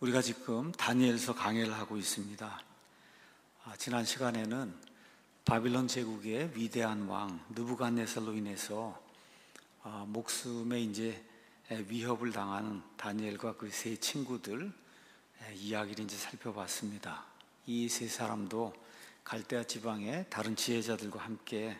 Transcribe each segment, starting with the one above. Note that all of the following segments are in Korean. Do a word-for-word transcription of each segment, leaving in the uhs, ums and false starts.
우리가 지금 다니엘서 강해를 하고 있습니다. 아, 지난 시간에는 바빌론 제국의 위대한 왕 느부갓네살로 인해서 아, 목숨에 이제 위협을 당하는 다니엘과 그 세 친구들 이야기를 이제 살펴봤습니다. 이 세 사람도 갈대아 지방의 다른 지혜자들과 함께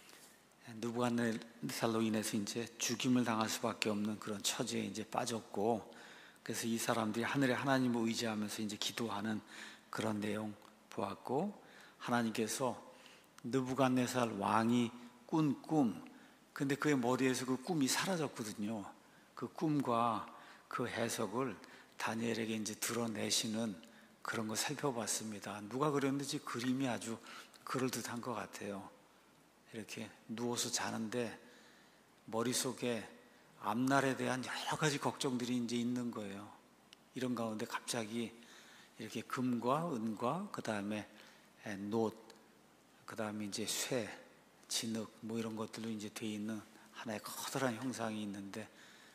느부갓네살로 인해서 이제 죽임을 당할 수밖에 없는 그런 처지에 이제 빠졌고, 그래서 이 사람들이 하늘의 하나님을 의지하면서 이제 기도하는 그런 내용 보았고, 하나님께서 느부갓네살 왕이 꾼 꿈, 근데 그의 머리에서 그 꿈이 사라졌거든요. 그 꿈과 그 해석을 다니엘에게 이제 드러내시는 그런 거 살펴봤습니다. 누가 그렸는지 그림이 아주 그럴듯한 것 같아요. 이렇게 누워서 자는데 머릿속에 앞날에 대한 여러 가지 걱정들이 이제 있는 거예요. 이런 가운데 갑자기 이렇게 금과 은과 그 다음에 놋, 그 다음에 이제 쇠, 진흙 뭐 이런 것들로 이제 돼 있는 하나의 커다란 형상이 있는데,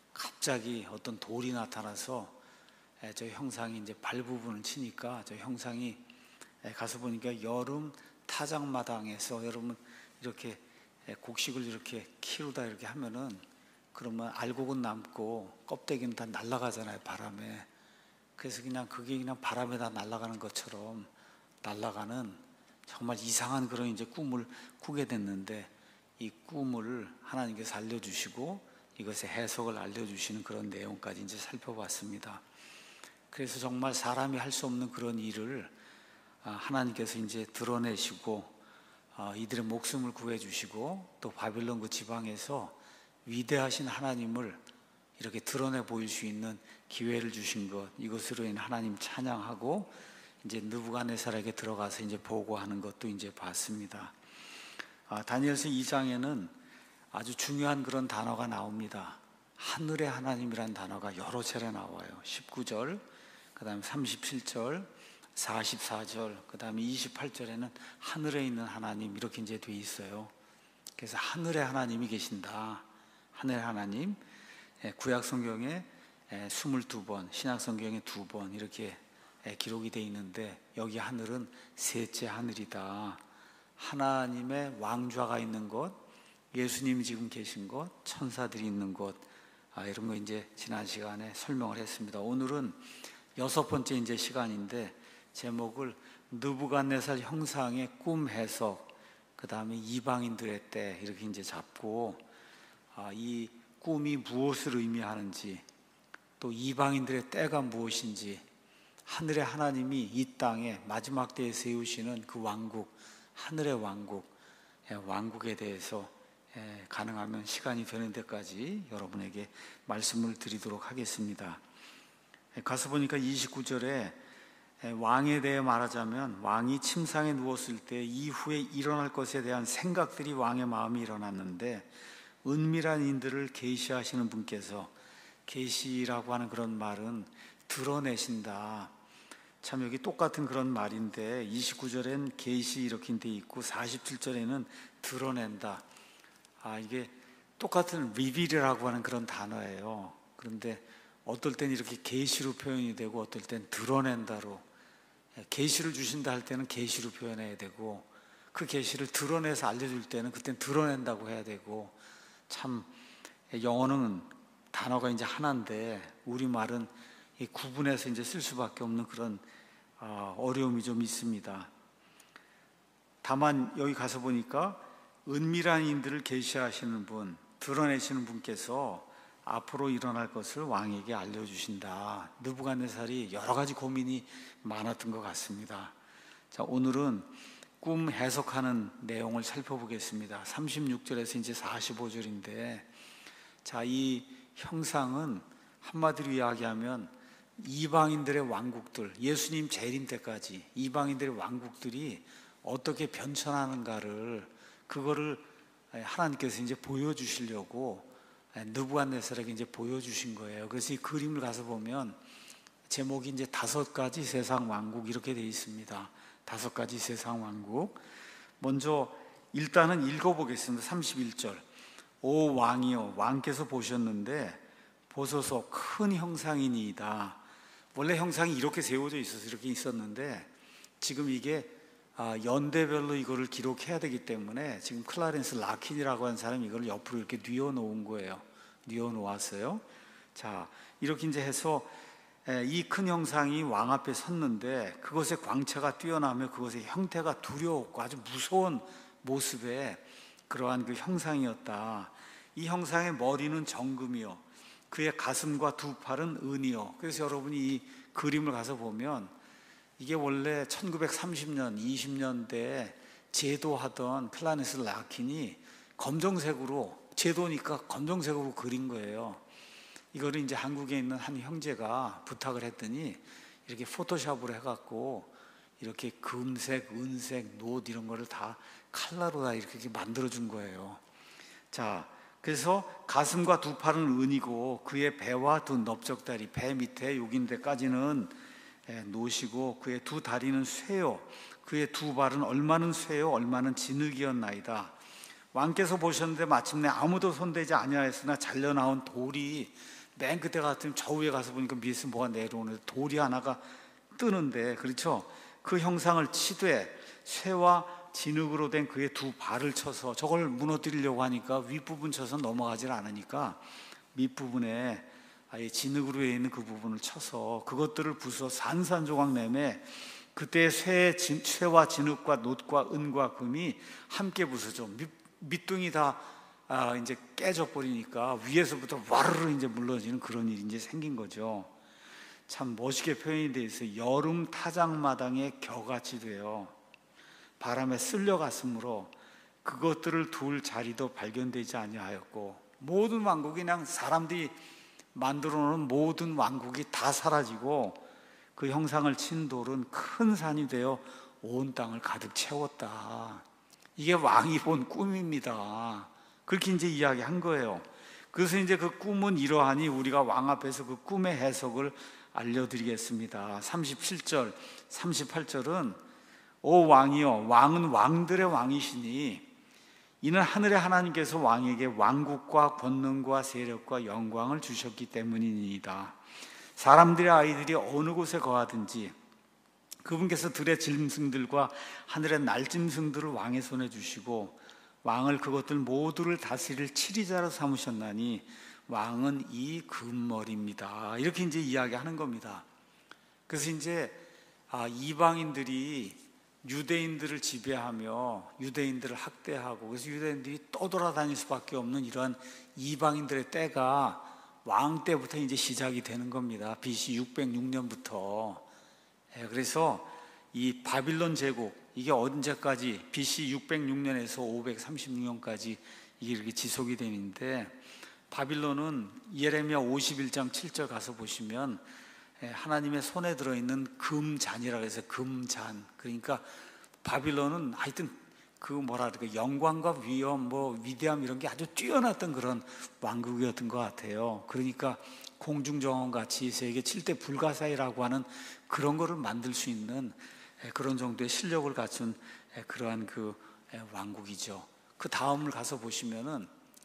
갑자기 어떤 돌이 나타나서 저 형상이 이제 발 부분을 치니까 저 형상이 가서 보니까 여름 타작마당에서 여러분 이렇게 곡식을 이렇게 키우다 이렇게 하면은 그러면 알곡은 남고 껍데기는 다 날아가잖아요, 바람에. 그래서 그냥 그게 그냥 바람에 다 날아가는 것처럼 날아가는 정말 이상한 그런 이제 꿈을 꾸게 됐는데, 이 꿈을 하나님께서 알려주시고 이것의 해석을 알려주시는 그런 내용까지 이제 살펴봤습니다. 그래서 정말 사람이 할 수 없는 그런 일을 하나님께서 이제 드러내시고 이들의 목숨을 구해주시고, 또 바빌론 그 지방에서 위대하신 하나님을 이렇게 드러내 보일 수 있는 기회를 주신 것, 이것으로 인해 하나님 찬양하고 이제 느부갓네살에게 들어가서 이제 보고하는 것도 이제 봤습니다. 아, 다니엘서 이 장에는 아주 중요한 그런 단어가 나옵니다. 하늘의 하나님이라는 단어가 여러 차례 나와요. 십구 절, 그 다음에 삼십칠 절, 사십사 절, 그 다음에 이십팔 절에는 하늘에 있는 하나님 이렇게 이제 돼 있어요. 그래서 하늘의 하나님이 계신다. 하늘의 하나님, 구약 성경에 이십이 번, 신약 성경에 두 번 이렇게 기록이 돼 있는데, 여기 하늘은 셋째 하늘이다. 하나님의 왕좌가 있는 곳, 예수님이 지금 계신 곳, 천사들이 있는 곳, 아, 이런 거 이제 지난 시간에 설명을 했습니다. 오늘은 여섯 번째 이제 시간인데 제목을 느부갓네살 형상의 꿈 해석, 그 다음에 이방인들의 때 이렇게 이제 잡고, 아, 이 꿈이 무엇을 의미하는지, 또 이방인들의 때가 무엇인지, 하늘의 하나님이 이 땅에 마지막 때에 세우시는 그 왕국, 하늘의 왕국, 왕국에 대해서 가능하면 시간이 되는 데까지 여러분에게 말씀을 드리도록 하겠습니다. 가서 보니까 이십구 절에 왕에 대해 말하자면, 왕이 침상에 누웠을 때 이후에 일어날 것에 대한 생각들이 왕의 마음에 일어났는데, 은밀한 인들을 계시하시는 분께서, 계시라고 하는 그런 말은 드러내신다. 참 여기 똑같은 그런 말인데 이십구 절엔 계시 이렇게 돼 있고 사십칠 절에는 드러낸다. 아, 이게 똑같은 리빌이라고 하는 그런 단어예요. 그런데 어떨 땐 이렇게 계시로 표현이 되고 어떨 땐 드러낸다로, 계시를 주신다 할 때는 계시로 표현해야 되고, 그 계시를 드러내서 알려줄 때는 그땐 드러낸다고 해야 되고, 참 영어는 단어가 이제 하나인데 우리말은 이 구분해서 이제 쓸 수밖에 없는 그런 어려움이 좀 있습니다. 다만 여기 가서 보니까 은밀한 인들을 계시하시는 분, 드러내시는 분께서 앞으로 일어날 것을 왕에게 알려주신다. 느부갓네살이 여러 가지 고민이 많았던 것 같습니다. 자, 오늘은 꿈 해석하는 내용을 살펴보겠습니다. 삼십육 절에서 이제 사십오 절인데, 자, 이 형상은 한마디로 이야기하면 이방인들의 왕국들, 예수님 재림 때까지 이방인들의 왕국들이 어떻게 변천하는가를, 그거를 하나님께서 이제 보여주시려고 느부갓네살에게 이제 보여주신 거예요. 그래서 이 그림을 가서 보면 제목이 이제 다섯 가지 세상 왕국 이렇게 되어 있습니다. 다섯 가지 세상 왕국. 먼저 일단은 읽어보겠습니다. 삼십일 절. 오 왕이여, 왕께서 보셨는데 보소서 큰 형상이니이다. 원래 형상이 이렇게 세워져 있어서 이렇게 있었는데 지금 이게 아, 연대별로 이거를 기록해야 되기 때문에 지금 클라렌스 라킨이라고 하는 사람이 이걸 옆으로 이렇게 뉘어 놓은 거예요. 뉘어 놓았어요. 자, 이렇게 이제 해서 이 큰 형상이 왕 앞에 섰는데 그것의 광채가 뛰어나며 그것의 형태가 두려웠고 아주 무서운 모습의 그러한 그 형상이었다. 이 형상의 머리는 정금이요, 그의 가슴과 두 팔은 은이요. 그래서 여러분이 이 그림을 가서 보면 이게 원래 천구백삼십 년, 이십 년대에 제도하던 클라렌스 라킨이 검정색으로, 제도니까 검정색으로 그린 거예요. 이거를 이제 한국에 있는 한 형제가 부탁을 했더니 이렇게 포토샵으로 해갖고 이렇게 금색, 은색, 노 이런 거를 다 칼라로 다 이렇게 만들어 준 거예요. 자, 그래서 가슴과 두 팔은 은이고 그의 배와 두 넓적다리, 배 밑에 여긴데까지는 노시고 그의 두 다리는 쇠요, 그의 두 발은 얼마는 쇠요 얼마는 진흙이었나이다. 왕께서 보셨는데 마침내 아무도 손대지 아니하였으나 잘려나온 돌이, 맨 그때 같으면 저 위에 가서 보니까 밑에서 뭐가 내려오는데 돌이 하나가 뜨는데, 그렇죠? 그 형상을 치되 쇠와 진흙으로 된 그의 두 발을 쳐서 저걸 무너뜨리려고 하니까 윗부분 쳐서 넘어가질 않으니까 밑부분에 아예 진흙으로 되어 있는 그 부분을 쳐서 그것들을 부숴 산산조각 내매 그때 쇠, 진, 쇠와 진흙과 놋과 은과 금이 함께 부서져 밑, 밑둥이 다 아, 이제 깨져 버리니까 위에서부터 와르르 이제 물러지는 그런 일이 이제 생긴 거죠. 참 멋있게 표현이 되어 있어요. 여름 타작마당에 겨같이 되어 바람에 쓸려갔으므로 그것들을 둘 자리도 발견되지 아니하였고, 모든 왕국이 그냥 사람들이 만들어 놓은 모든 왕국이 다 사라지고 그 형상을 친 돌은 큰 산이 되어 온 땅을 가득 채웠다. 이게 왕이 본 꿈입니다. 그렇게 이제 이야기한 거예요. 그래서 이제 그 꿈은 이러하니 우리가 왕 앞에서 그 꿈의 해석을 알려드리겠습니다. 삼십칠 절, 삼십팔 절은 오 왕이여, 왕은 왕들의 왕이시니 이는 하늘의 하나님께서 왕에게 왕국과 권능과 세력과 영광을 주셨기 때문이니이다. 사람들의 아이들이 어느 곳에 거하든지 그분께서 들의 짐승들과 하늘의 날짐승들을 왕의 손에 주시고 왕을 그것들 모두를 다스릴 치리자로 삼으셨나니 왕은 이 금머리입니다. 이렇게 이제 이야기하는 겁니다. 그래서 이제 아, 이방인들이 유대인들을 지배하며 유대인들을 학대하고 그래서 유대인들이 떠돌아다닐 수밖에 없는 이러한 이방인들의 때가 왕 때부터 이제 시작이 되는 겁니다. 비씨 육백육 년부터. 그래서 이 바빌론 제국, 이게 언제까지, 비씨 육백육 년에서 오백삼십육 년까지 이게 이렇게 지속이 되는데, 바빌론은 예레미야 오십일 장 칠 절 가서 보시면 하나님의 손에 들어있는 금잔이라고 해서 금잔, 그러니까 바빌론은 하여튼 그 뭐라 그럴까, 영광과 위엄, 뭐 위대함 이런 게 아주 뛰어났던 그런 왕국이었던 것 같아요. 그러니까 공중정원 같이 세계 칠 대 불가사의라고 하는 그런 거를 만들 수 있는 그런 정도의 실력을 갖춘 그러한 그 왕국이죠. 그 다음을 가서 보시면은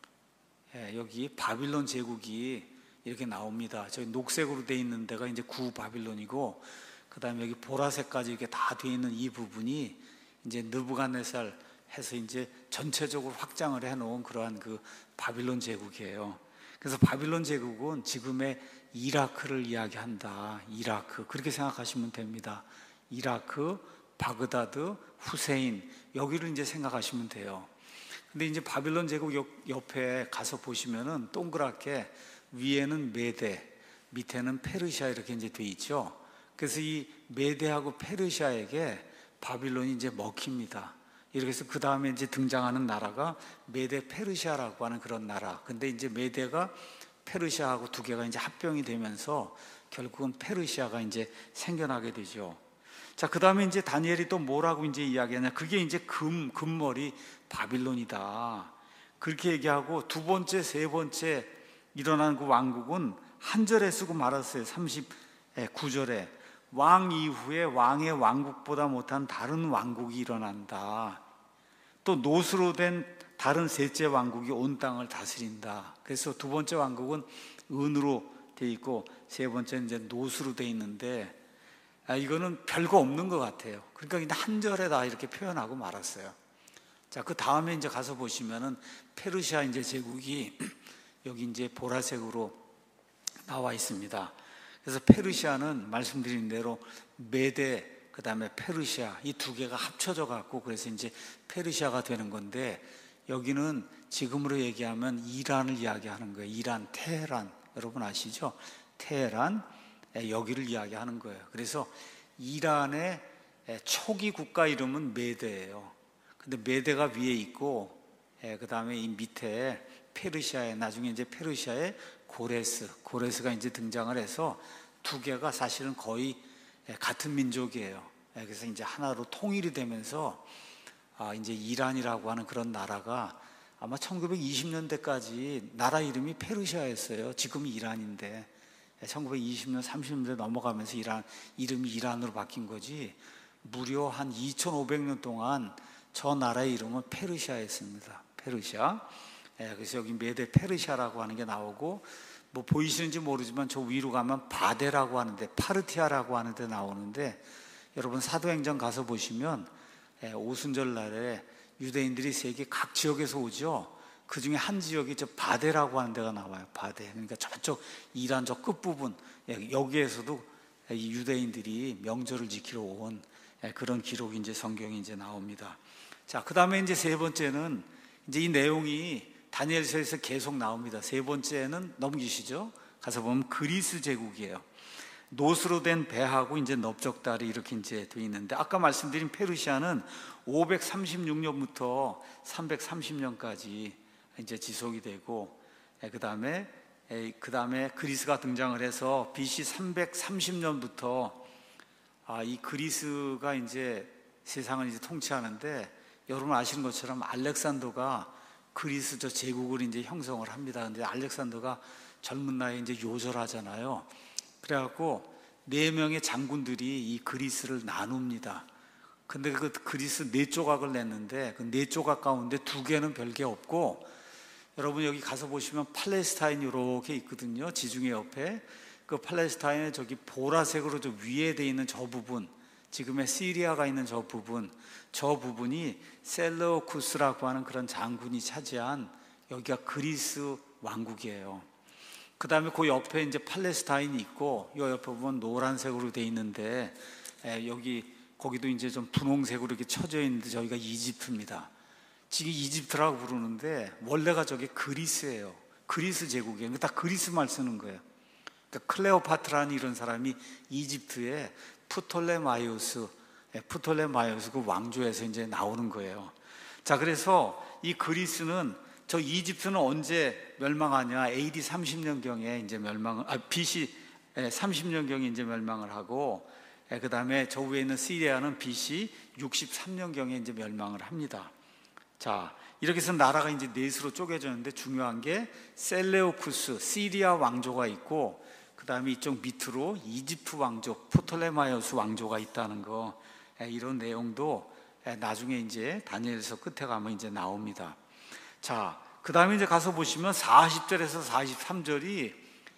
여기 바빌론 제국이 이렇게 나옵니다. 저기 녹색으로 되어 있는 데가 이제 구 바빌론이고, 그 다음에 여기 보라색까지 이렇게 다 되어 있는 이 부분이 이제 느부갓네살 해서 이제 전체적으로 확장을 해놓은 그러한 그 바빌론 제국이에요. 그래서 바빌론 제국은 지금의 이라크를 이야기한다. 이라크, 그렇게 생각하시면 됩니다. 이라크, 바그다드, 후세인, 여기를 이제 생각하시면 돼요. 근데 이제 바빌론 제국 옆에 가서 보시면은 동그랗게 위에는 메데, 밑에는 페르시아 이렇게 이제 돼 있죠. 그래서 이 메데하고 페르시아에게 바빌론이 이제 먹힙니다. 이렇게 해서 그 다음에 이제 등장하는 나라가 메데 페르시아라고 하는 그런 나라. 근데 이제 메데가 페르시아하고 두 개가 이제 합병이 되면서 결국은 페르시아가 이제 생겨나게 되죠. 자, 그 다음에 이제 다니엘이 또 뭐라고 이제 이야기하냐. 그게 이제 금, 금머리 바빌론이다. 그렇게 얘기하고 두 번째, 세 번째 일어난 그 왕국은 한 절에 쓰고 말았어요. 삼십구 절에 왕 이후에 왕의 왕국보다 못한 다른 왕국이 일어난다. 또 노스로 된 다른 셋째 왕국이 온 땅을 다스린다. 그래서 두 번째 왕국은 은으로 돼 있고, 세 번째는 이제 노수로 돼 있는데, 아, 이거는 별거 없는 것 같아요. 그러니까 그냥 한 절에 다 이렇게 표현하고 말았어요. 자, 그 다음에 이제 가서 보시면은 페르시아 이제 제국이 여기 이제 보라색으로 나와 있습니다. 그래서 페르시아는 말씀드린 대로 메데, 그 다음에 페르시아, 이 두 개가 합쳐져 갖고 그래서 이제 페르시아가 되는 건데, 여기는 지금으로 얘기하면 이란을 이야기하는 거예요. 이란, 테헤란, 여러분 아시죠? 테헤란, 여기를 이야기하는 거예요. 그래서 이란의 초기 국가 이름은 메데예요. 근데 메데가 위에 있고, 그 다음에 이 밑에 페르시아에, 나중에 이제 페르시아의 고레스, 고레스가 이제 등장을 해서 두 개가 사실은 거의 같은 민족이에요. 그래서 이제 하나로 통일이 되면서 아, 이제 이란이라고 하는 그런 나라가 아마 천구백이십 년대까지 나라 이름이 페르시아였어요. 지금이 이란인데 천구백이십 년, 삼십 년대 넘어가면서 이란, 이름이 이란으로 바뀐 거지, 무려 한 이천오백 년 동안 저 나라의 이름은 페르시아였습니다. 페르시아. 그래서 여기 메데 페르시아라고 하는 게 나오고, 뭐 보이시는지 모르지만 저 위로 가면 바데라고 하는데, 파르티아라고 하는데 나오는데, 여러분 사도행전 가서 보시면 오순절 날에 유대인들이 세계 각 지역에서 오죠. 그 중에 한 지역이 저 바데라고 하는 데가 나와요. 바데. 그러니까 저쪽 이란 저 끝부분, 여기에서도 이 유대인들이 명절을 지키러 온 그런 기록이 이제 성경에 이제 나옵니다. 자, 그 다음에 이제 세 번째는 이제 이 내용이 다니엘서에서 계속 나옵니다. 세 번째는 넘기시죠. 가서 보면 그리스 제국이에요. 노스로 된 배하고 이제 넙적다리 이렇게 이제 돼 있는데, 아까 말씀드린 페르시아는 오백삼십육 년부터 삼백삼십 년까지 이제 지속이 되고, 그 다음에 그 다음에 그리스가 등장을 해서 비씨 삼백삼십 년부터 아, 이 그리스가 이제 세상을 이제 통치하는데, 여러분 아시는 것처럼 알렉산더가 그리스 저 제국을 이제 형성을 합니다. 근데 알렉산더가 젊은 나이에 이제 요절하잖아요. 그래갖고 네 명의 장군들이 이 그리스를 나눕니다. 근데 그 그리스 네 조각을 냈는데, 그 네 조각 가운데 두 개는 별게 없고, 여러분 여기 가서 보시면 팔레스타인 이렇게 있거든요. 지중해 옆에. 그 팔레스타인의 저기 보라색으로 저 위에 돼 있는 저 부분, 지금의 시리아가 있는 저 부분, 저 부분이 셀레우쿠스라고 하는 그런 장군이 차지한, 여기가 그리스 왕국이에요. 그 다음에 그 옆에 이제 팔레스타인이 있고, 이 옆에 보면 노란색으로 돼 있는데, 에, 여기 거기도 이제 좀 분홍색으로 이렇게 쳐져 있는데, 저기가 이집트입니다. 지금 이집트라고 부르는데 원래가 저게 그리스예요. 그리스 제국이에요. 다 그리스말 쓰는 거예요. 그러니까 클레오파트라는 이런 사람이 이집트의 프톨레마이오스, 프톨레마이오스 그 왕조에서 이제 나오는 거예요. 자, 그래서 이 그리스는, 저 이집트는 언제 멸망하냐? 에이디 삼십 년경에 이제 멸망을, 아, 비씨 삼십 년경에 이제 멸망을 하고, 그 다음에 저 위에 있는 시리아는 비씨 육십삼 년경에 이제 멸망을 합니다. 자, 이렇게 해서 나라가 이제 넷으로 쪼개졌는데, 중요한 게 셀레우쿠스, 시리아 왕조가 있고, 그 다음에 이쪽 밑으로 이집트 왕조, 프톨레마이오스 왕조가 있다는 거, 이런 내용도 나중에 이제 다니엘서 끝에 가면 이제 나옵니다. 자, 그 다음에 이제 가서 보시면 사십 절에서 사십삼 절이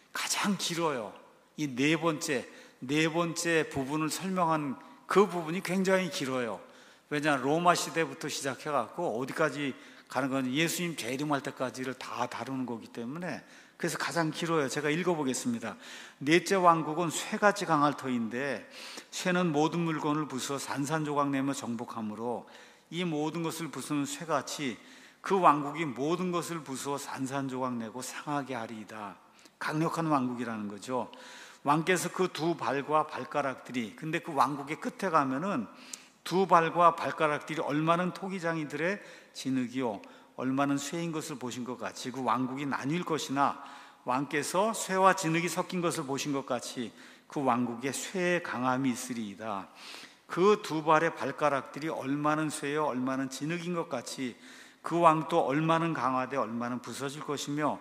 가장 길어요. 이 네 번째, 네 번째 부분을 설명한 그 부분이 굉장히 길어요. 왜냐, 로마 시대부터 시작해갖고 어디까지 가는 건 예수님 재림할 때까지를 다 다루는 거기 때문에, 그래서 가장 길어요. 제가 읽어보겠습니다. 넷째 왕국은 쇠같이 강할 터인데, 쇠는 모든 물건을 부숴 산산조각 내며 정복하므로 이 모든 것을 부수는 쇠같이 그 왕국이 모든 것을 부수어 산산조각 내고 상하게 하리이다. 강력한 왕국이라는 거죠. 왕께서 그 두 발과 발가락들이, 근데 그 왕국의 끝에 가면은 두 발과 발가락들이 얼마는 토기장이들의 진흙이요 얼마는 쇠인 것을 보신 것 같이 그 왕국이 나뉠 것이나, 왕께서 쇠와 진흙이 섞인 것을 보신 것 같이 그 왕국에 쇠의 강함이 있으리이다. 그 두 발의 발가락들이 얼마는 쇠요 얼마는 진흙인 것 같이 그 왕도 얼마는 강하되 얼마는 부서질 것이며,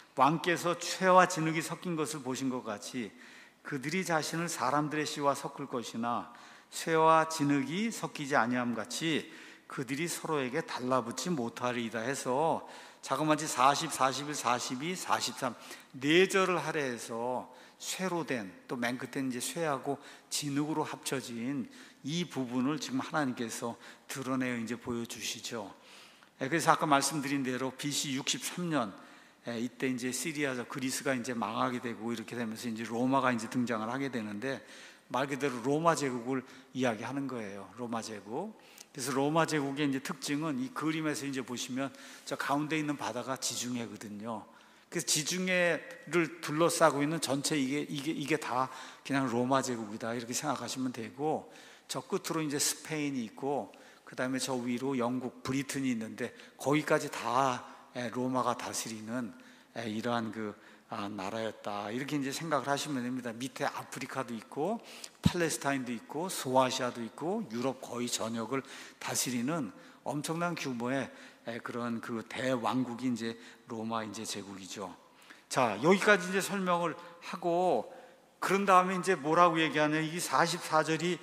왕께서 쇠와 진흙이 섞인 것을 보신 것 같이 그들이 자신을 사람들의 씨와 섞을 것이나, 쇠와 진흙이 섞이지 아니함 같이 그들이 서로에게 달라붙지 못하리이다 해서, 자그마치 사십, 사십일, 사십이, 사십삼 네 절을 할애해서 쇠로 된, 또 맨 끝에는 이제 쇠하고 진흙으로 합쳐진 이 부분을 지금 하나님께서 드러내어 이제 보여주시죠. 그래서 아까 말씀드린 대로 비씨 육십삼 년 이때 이제 시리아죠, 그리스가 이제 망하게 되고 이렇게 되면서 이제 로마가 이제 등장을 하게 되는데, 말 그대로 로마 제국을 이야기하는 거예요. 로마 제국. 그래서 로마 제국의 이제 특징은 이 그림에서 이제 보시면 저 가운데 있는 바다가 지중해거든요. 그래서 지중해를 둘러싸고 있는 전체 이게 이게 이게 다 그냥 로마 제국이다 이렇게 생각하시면 되고, 저 끝으로 이제 스페인이 있고, 그 다음에 저 위로 영국, 브리튼이 있는데 거기까지 다 로마가 다스리는 이러한 그 나라였다 이렇게 이제 생각을 하시면 됩니다. 밑에 아프리카도 있고 팔레스타인도 있고 소아시아도 있고 유럽 거의 전역을 다스리는 엄청난 규모의 그런 그 대왕국이 이제 로마 이제 제국이죠. 자, 여기까지 이제 설명을 하고, 그런 다음에 이제 뭐라고 얘기하냐, 이 사십사 절이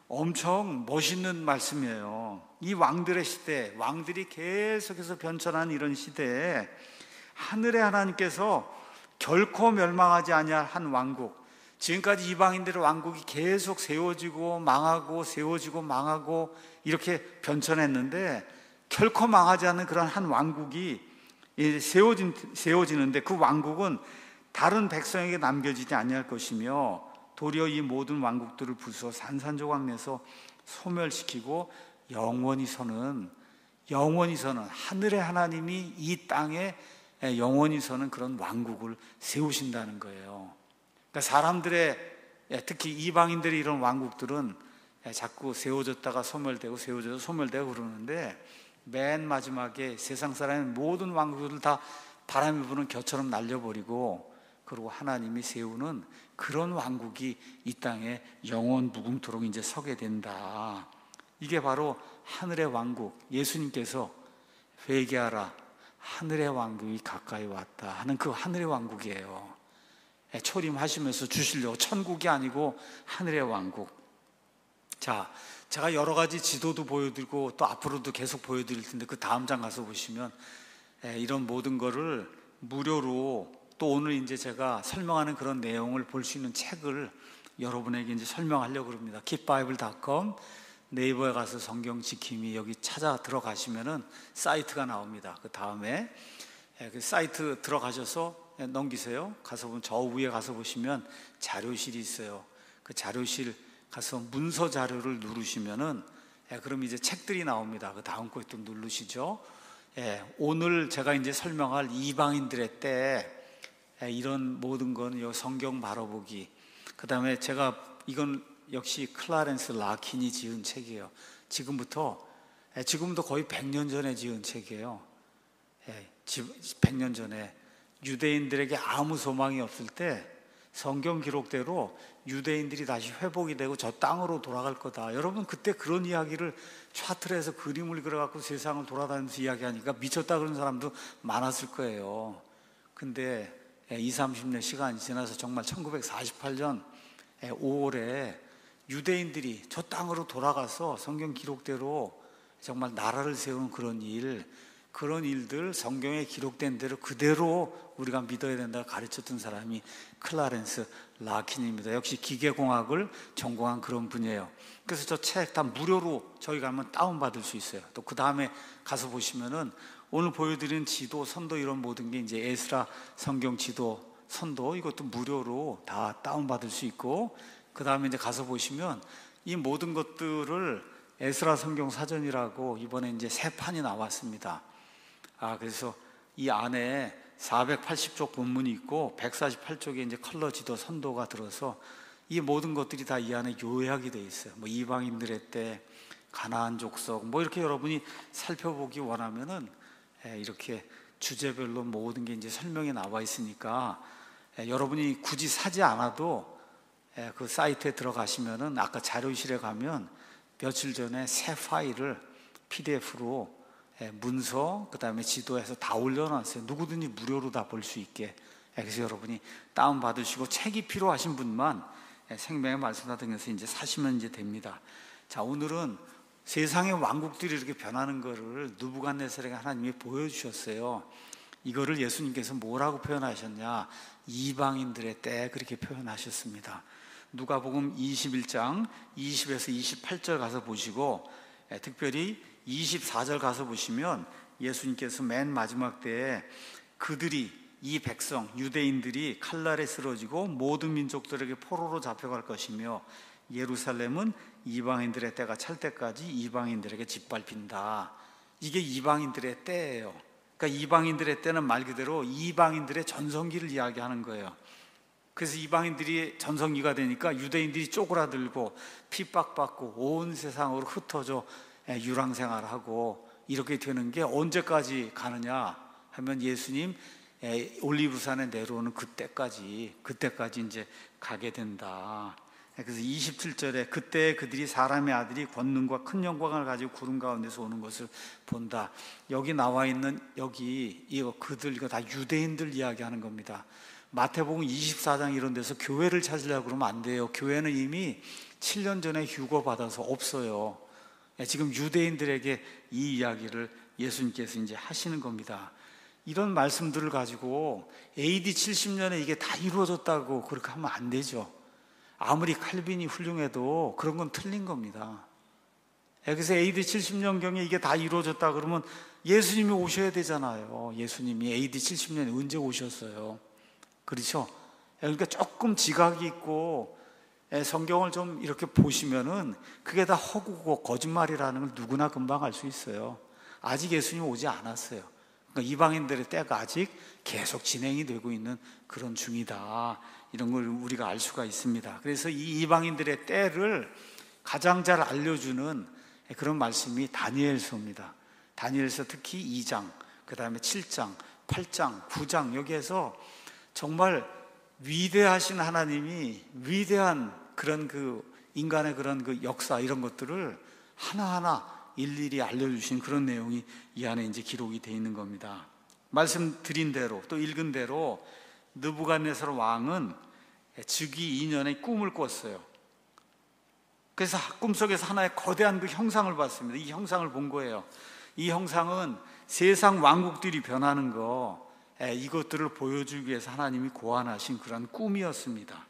엄청 멋있는 말씀이에요. 이 왕들의 시대, 왕들이 계속해서 변천하는 이런 시대에 하늘의 하나님께서 결코 멸망하지 아니할 한 왕국, 지금까지 이방인들의 왕국이 계속 세워지고 망하고 세워지고 망하고 이렇게 변천했는데, 결코 망하지 않는 그런 한 왕국이 세워진, 세워지는데, 그 왕국은 다른 백성에게 남겨지지 아니할 것이며 도리어 이 모든 왕국들을 부수어 산산조각 내서 소멸시키고 영원히 서는, 영원히 서는 하늘의 하나님이 이 땅에 영원히 서는 그런 왕국을 세우신다는 거예요. 그러니까 사람들의, 특히 이방인들의 이런 왕국들은 자꾸 세워졌다가 소멸되고 세워져서 소멸되고 그러는데, 맨 마지막에 세상 사람의 모든 왕국들을 다 바람이 부는 겨처럼 날려버리고, 그리고 하나님이 세우는 그런 왕국이 이 땅에 영원 무궁토록 이제 서게 된다. 이게 바로 하늘의 왕국, 예수님께서 회개하라 하늘의 왕국이 가까이 왔다 하는 그 하늘의 왕국이에요. 초림하시면서 주시려고, 천국이 아니고 하늘의 왕국. 자, 제가 여러 가지 지도도 보여드리고 또 앞으로도 계속 보여드릴 텐데, 그 다음 장 가서 보시면 이런 모든 거를 무료로, 또 오늘 이제 제가 설명하는 그런 내용을 볼 수 있는 책을 여러분에게 이제 설명하려고 합니다. 킵바이블 닷컴 네이버에 가서 성경 지킴이 여기 찾아 들어가시면은 사이트가 나옵니다. 그 다음에 그 사이트 들어가셔서 넘기세요. 가서 보면 저 위에 가서 보시면 자료실이 있어요. 그 자료실 가서 문서 자료를 누르시면은 그럼 이제 책들이 나옵니다. 그 다음 거에 또 누르시죠. 오늘 제가 이제 설명할 이방인들의 때, 이런 모든 건 요 성경 바라보기. 그 다음에 제가 이건 역시 클라렌스 라킨이 지은 책이에요. 지금부터 지금부터 거의 백 년 전에 지은 책이에요. 백 년 전에 유대인들에게 아무 소망이 없을 때 성경 기록대로 유대인들이 다시 회복이 되고 저 땅으로 돌아갈 거다. 여러분, 그때 그런 이야기를 차트를 해서 그림을 그려갖고 세상을 돌아다니면서 이야기하니까 미쳤다 그런 사람도 많았을 거예요. 근데 이삼십 년 시간이 지나서 정말 천구백사십팔 년 오월에 유대인들이 저 땅으로 돌아가서 성경 기록대로 정말 나라를 세우는 그런 일, 그런 일들 성경에 기록된 대로 그대로 우리가 믿어야 된다고 가르쳤던 사람이 클라렌스 라킨입니다. 역시 기계공학을 전공한 그런 분이에요. 그래서 저 책 다 무료로 저희 가면 다운받을 수 있어요. 또 그 다음에 가서 보시면은 오늘 보여드리는 지도, 선도 이런 모든 게 이제 에스라 성경 지도, 선도 이것도 무료로 다 다운받을 수 있고, 그 다음에 이제 가서 보시면 이 모든 것들을 에스라 성경 사전이라고 이번에 이제 새 판이 나왔습니다. 아, 그래서 이 안에 사백팔십 쪽 본문이 있고 백사십팔 쪽에 이제 컬러 지도 선도가 들어서 이 모든 것들이 다 이 안에 요약이 되어 있어요. 뭐 이방인들의 때, 가나안 족속, 뭐 이렇게 여러분이 살펴보기 원하면은 이렇게 주제별로 모든 게 이제 설명이 나와 있으니까 여러분이 굳이 사지 않아도 그 사이트에 들어가시면은 아까 자료실에 가면 며칠 전에 새 파일을 피디에프로 문서, 그 다음에 지도에서 다 올려놨어요. 누구든지 무료로 다 볼 수 있게. 그래서 여러분이 다운받으시고 책이 필요하신 분만 생명의 말씀 사등에서 이제 사시면 이제 됩니다. 자, 오늘은 세상의 왕국들이 이렇게 변하는 것을 느부갓네살에게 하나님이 보여주셨어요. 이거를 예수님께서 뭐라고 표현하셨냐? 이방인들의 때, 그렇게 표현하셨습니다. 누가복음 이십일 장 이십에서 이십팔 절 가서 보시고, 특별히 이십사 절 가서 보시면 예수님께서 맨 마지막 때에 그들이, 이 백성 유대인들이 칼날에 쓰러지고 모든 민족들에게 포로로 잡혀갈 것이며 예루살렘은 이방인들의 때가 찰 때까지 이방인들에게 짓밟힌다. 이게 이방인들의 때예요. 그러니까 이방인들의 때는 말 그대로 이방인들의 전성기를 이야기하는 거예요. 그래서 이방인들이 전성기가 되니까 유대인들이 쪼그라들고 핍박받고 온 세상으로 흩어져 유랑생활하고 이렇게 되는 게 언제까지 가느냐 하면 예수님 올리브산에 내려오는 그때까지 그때까지 이제 가게 된다. 그래서 이십칠 절에 그때 그들이 사람의 아들이 권능과 큰 영광을 가지고 구름 가운데서 오는 것을 본다. 여기 나와 있는 여기 이거 그들 이거 다 유대인들 이야기하는 겁니다. 마태복음 이십사 장 이런 데서 교회를 찾으려고 그러면 안 돼요. 교회는 이미 칠 년 전에 휴거받아서 없어요. 지금 유대인들에게 이 이야기를 예수님께서 이제 하시는 겁니다. 이런 말씀들을 가지고 에이디 칠십 년에 이게 다 이루어졌다고 그렇게 하면 안 되죠. 아무리 칼빈이 훌륭해도 그런 건 틀린 겁니다. 그래서 에이디 칠십 년경에 이게 다 이루어졌다 그러면 예수님이 오셔야 되잖아요. 예수님이 에이디 칠십 년에 언제 오셨어요? 그렇죠? 그러니까 조금 지각이 있고 성경을 좀 이렇게 보시면은 그게 다 허구고 거짓말이라는 걸 누구나 금방 알 수 있어요. 아직 예수님 오지 않았어요. 그러니까 이방인들의 때가 아직 계속 진행이 되고 있는 그런 중이다. 이런 걸 우리가 알 수가 있습니다. 그래서 이 이방인들의 때를 가장 잘 알려주는 그런 말씀이 다니엘서입니다. 다니엘서 특히 이 장, 그 다음에 칠 장, 팔 장, 구 장 여기에서 정말 위대하신 하나님이 위대한 그런 그 인간의 그런 그 역사 이런 것들을 하나하나 일일이 알려주신 그런 내용이 이 안에 이제 기록이 되어 있는 겁니다. 말씀드린 대로 또 읽은 대로 느부갓네살 왕은 즉위 이 년에 꿈을 꿨어요. 그래서 꿈속에서 하나의 거대한 그 형상을 봤습니다. 이 형상을 본 거예요. 이 형상은 세상 왕국들이 변하는 거, 이것들을 보여주기 위해서 하나님이 고안하신 그런 꿈이었습니다.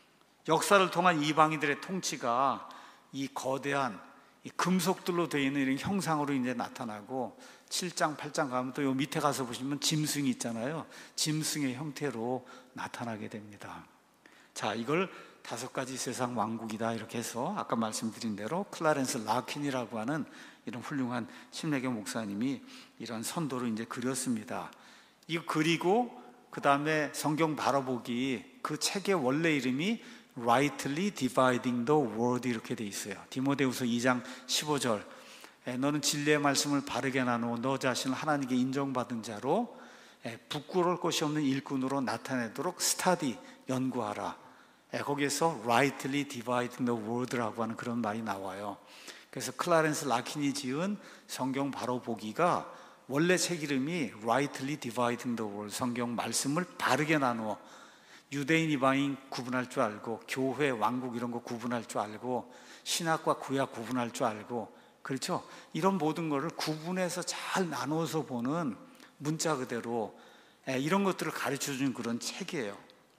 역사를 통한 이방인들의 통치가 이 거대한 이 금속들로 되어 있는 이런 형상으로 이제 나타나고, 칠 장, 팔 장 가면 또 요 밑에 가서 보시면 짐승이 있잖아요. 짐승의 형태로 나타나게 됩니다. 자, 이걸 다섯 가지 세상 왕국이다 이렇게 해서 아까 말씀드린 대로 클라렌스 라킨이라고 하는 이런 훌륭한 심래교 목사님이 이런 선도를 이제 그렸습니다. 이거 그리고 그 다음에 성경 바라보기 그 책의 원래 이름이 Rightly Dividing the Word 이렇게 돼 있어요. 디모데후서 이 장 십오 절 너는 진리의 말씀을 바르게 나누어 너 자신을 하나님께 인정받은 자로 부끄러울 것이 없는 일꾼으로 나타내도록 스타디 연구하라. 거기에서 Rightly Dividing the Word라고 하는 그런 말이 나와요. 그래서 클라렌스 라킨이 지은 성경 바로보기가 원래 책 이름이 Rightly Dividing the Word, 성경 말씀을 바르게 나누어 유대인 이방인 구분할 줄 알고 교회 왕국 이런 거 구분할 줄 알고 신약과 구약 구분할 줄 알고, 그렇죠? 이런 모든 것을 구분해서 잘 나눠서 보는 문자 그대로 이런 것들을 가르쳐주는 그런 책이에요.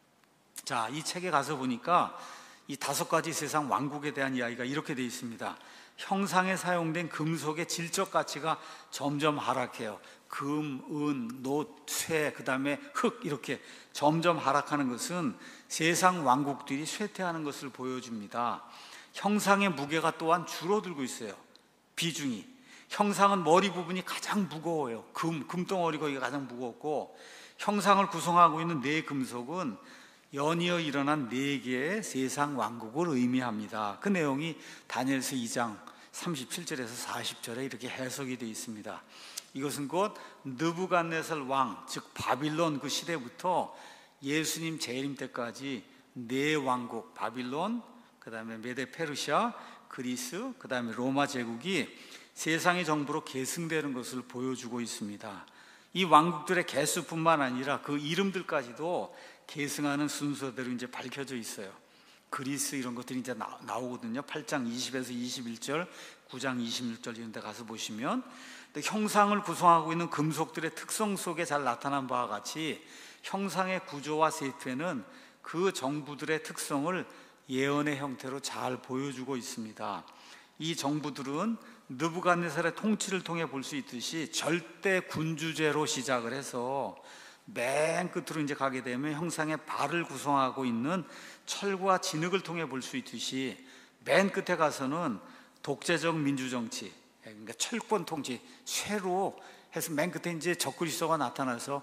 자, 이 책에 가서 보니까 이 다섯 가지 세상 왕국에 대한 이야기가 이렇게 되어 있습니다. 형상에 사용된 금속의 질적 가치가 점점 하락해요. 금, 은, 노, 쇠, 그 다음에 흙 이렇게 점점 하락하는 것은 세상 왕국들이 쇠퇴하는 것을 보여줍니다. 형상의 무게가 또한 줄어들고 있어요. 비중이. 형상은 머리 부분이 가장 무거워요. 금, 금덩어리 거기가 가장 무겁고, 형상을 구성하고 있는 네 금속은 연이어 일어난 네 개의 세상 왕국을 의미합니다. 그 내용이 다니엘서 이 장 삼십칠 절에서 사십 절에 이렇게 해석이 되어 있습니다. 이것은 곧 느부갓네살 왕, 즉 바빌론 그 시대부터 예수님 재림 때까지 네 왕국, 바빌론, 그 다음에 메데 페르시아, 그리스, 그 다음에 로마 제국이 세상의 정부로 계승되는 것을 보여주고 있습니다. 이 왕국들의 개수뿐만 아니라 그 이름들까지도 계승하는 순서대로 이제 밝혀져 있어요. 그리스 이런 것들이 이제 나, 나오거든요. 팔 장 이십에서 이십일 절, 구 장 이십육 절 이런 데 가서 보시면 형상을 구성하고 있는 금속들의 특성 속에 잘 나타난 바와 같이 형상의 구조와 세태는 그 정부들의 특성을 예언의 형태로 잘 보여주고 있습니다. 이 정부들은 느부갓네살의 통치를 통해 볼 수 있듯이 절대 군주제로 시작을 해서 맨 끝으로 이제 가게 되면 형상의 발을 구성하고 있는 철과 진흙을 통해 볼 수 있듯이 맨 끝에 가서는 독재적 민주정치, 그러니까 철권 통치, 쇠로 해서 맨 끝에 이제 적그리스도가 나타나서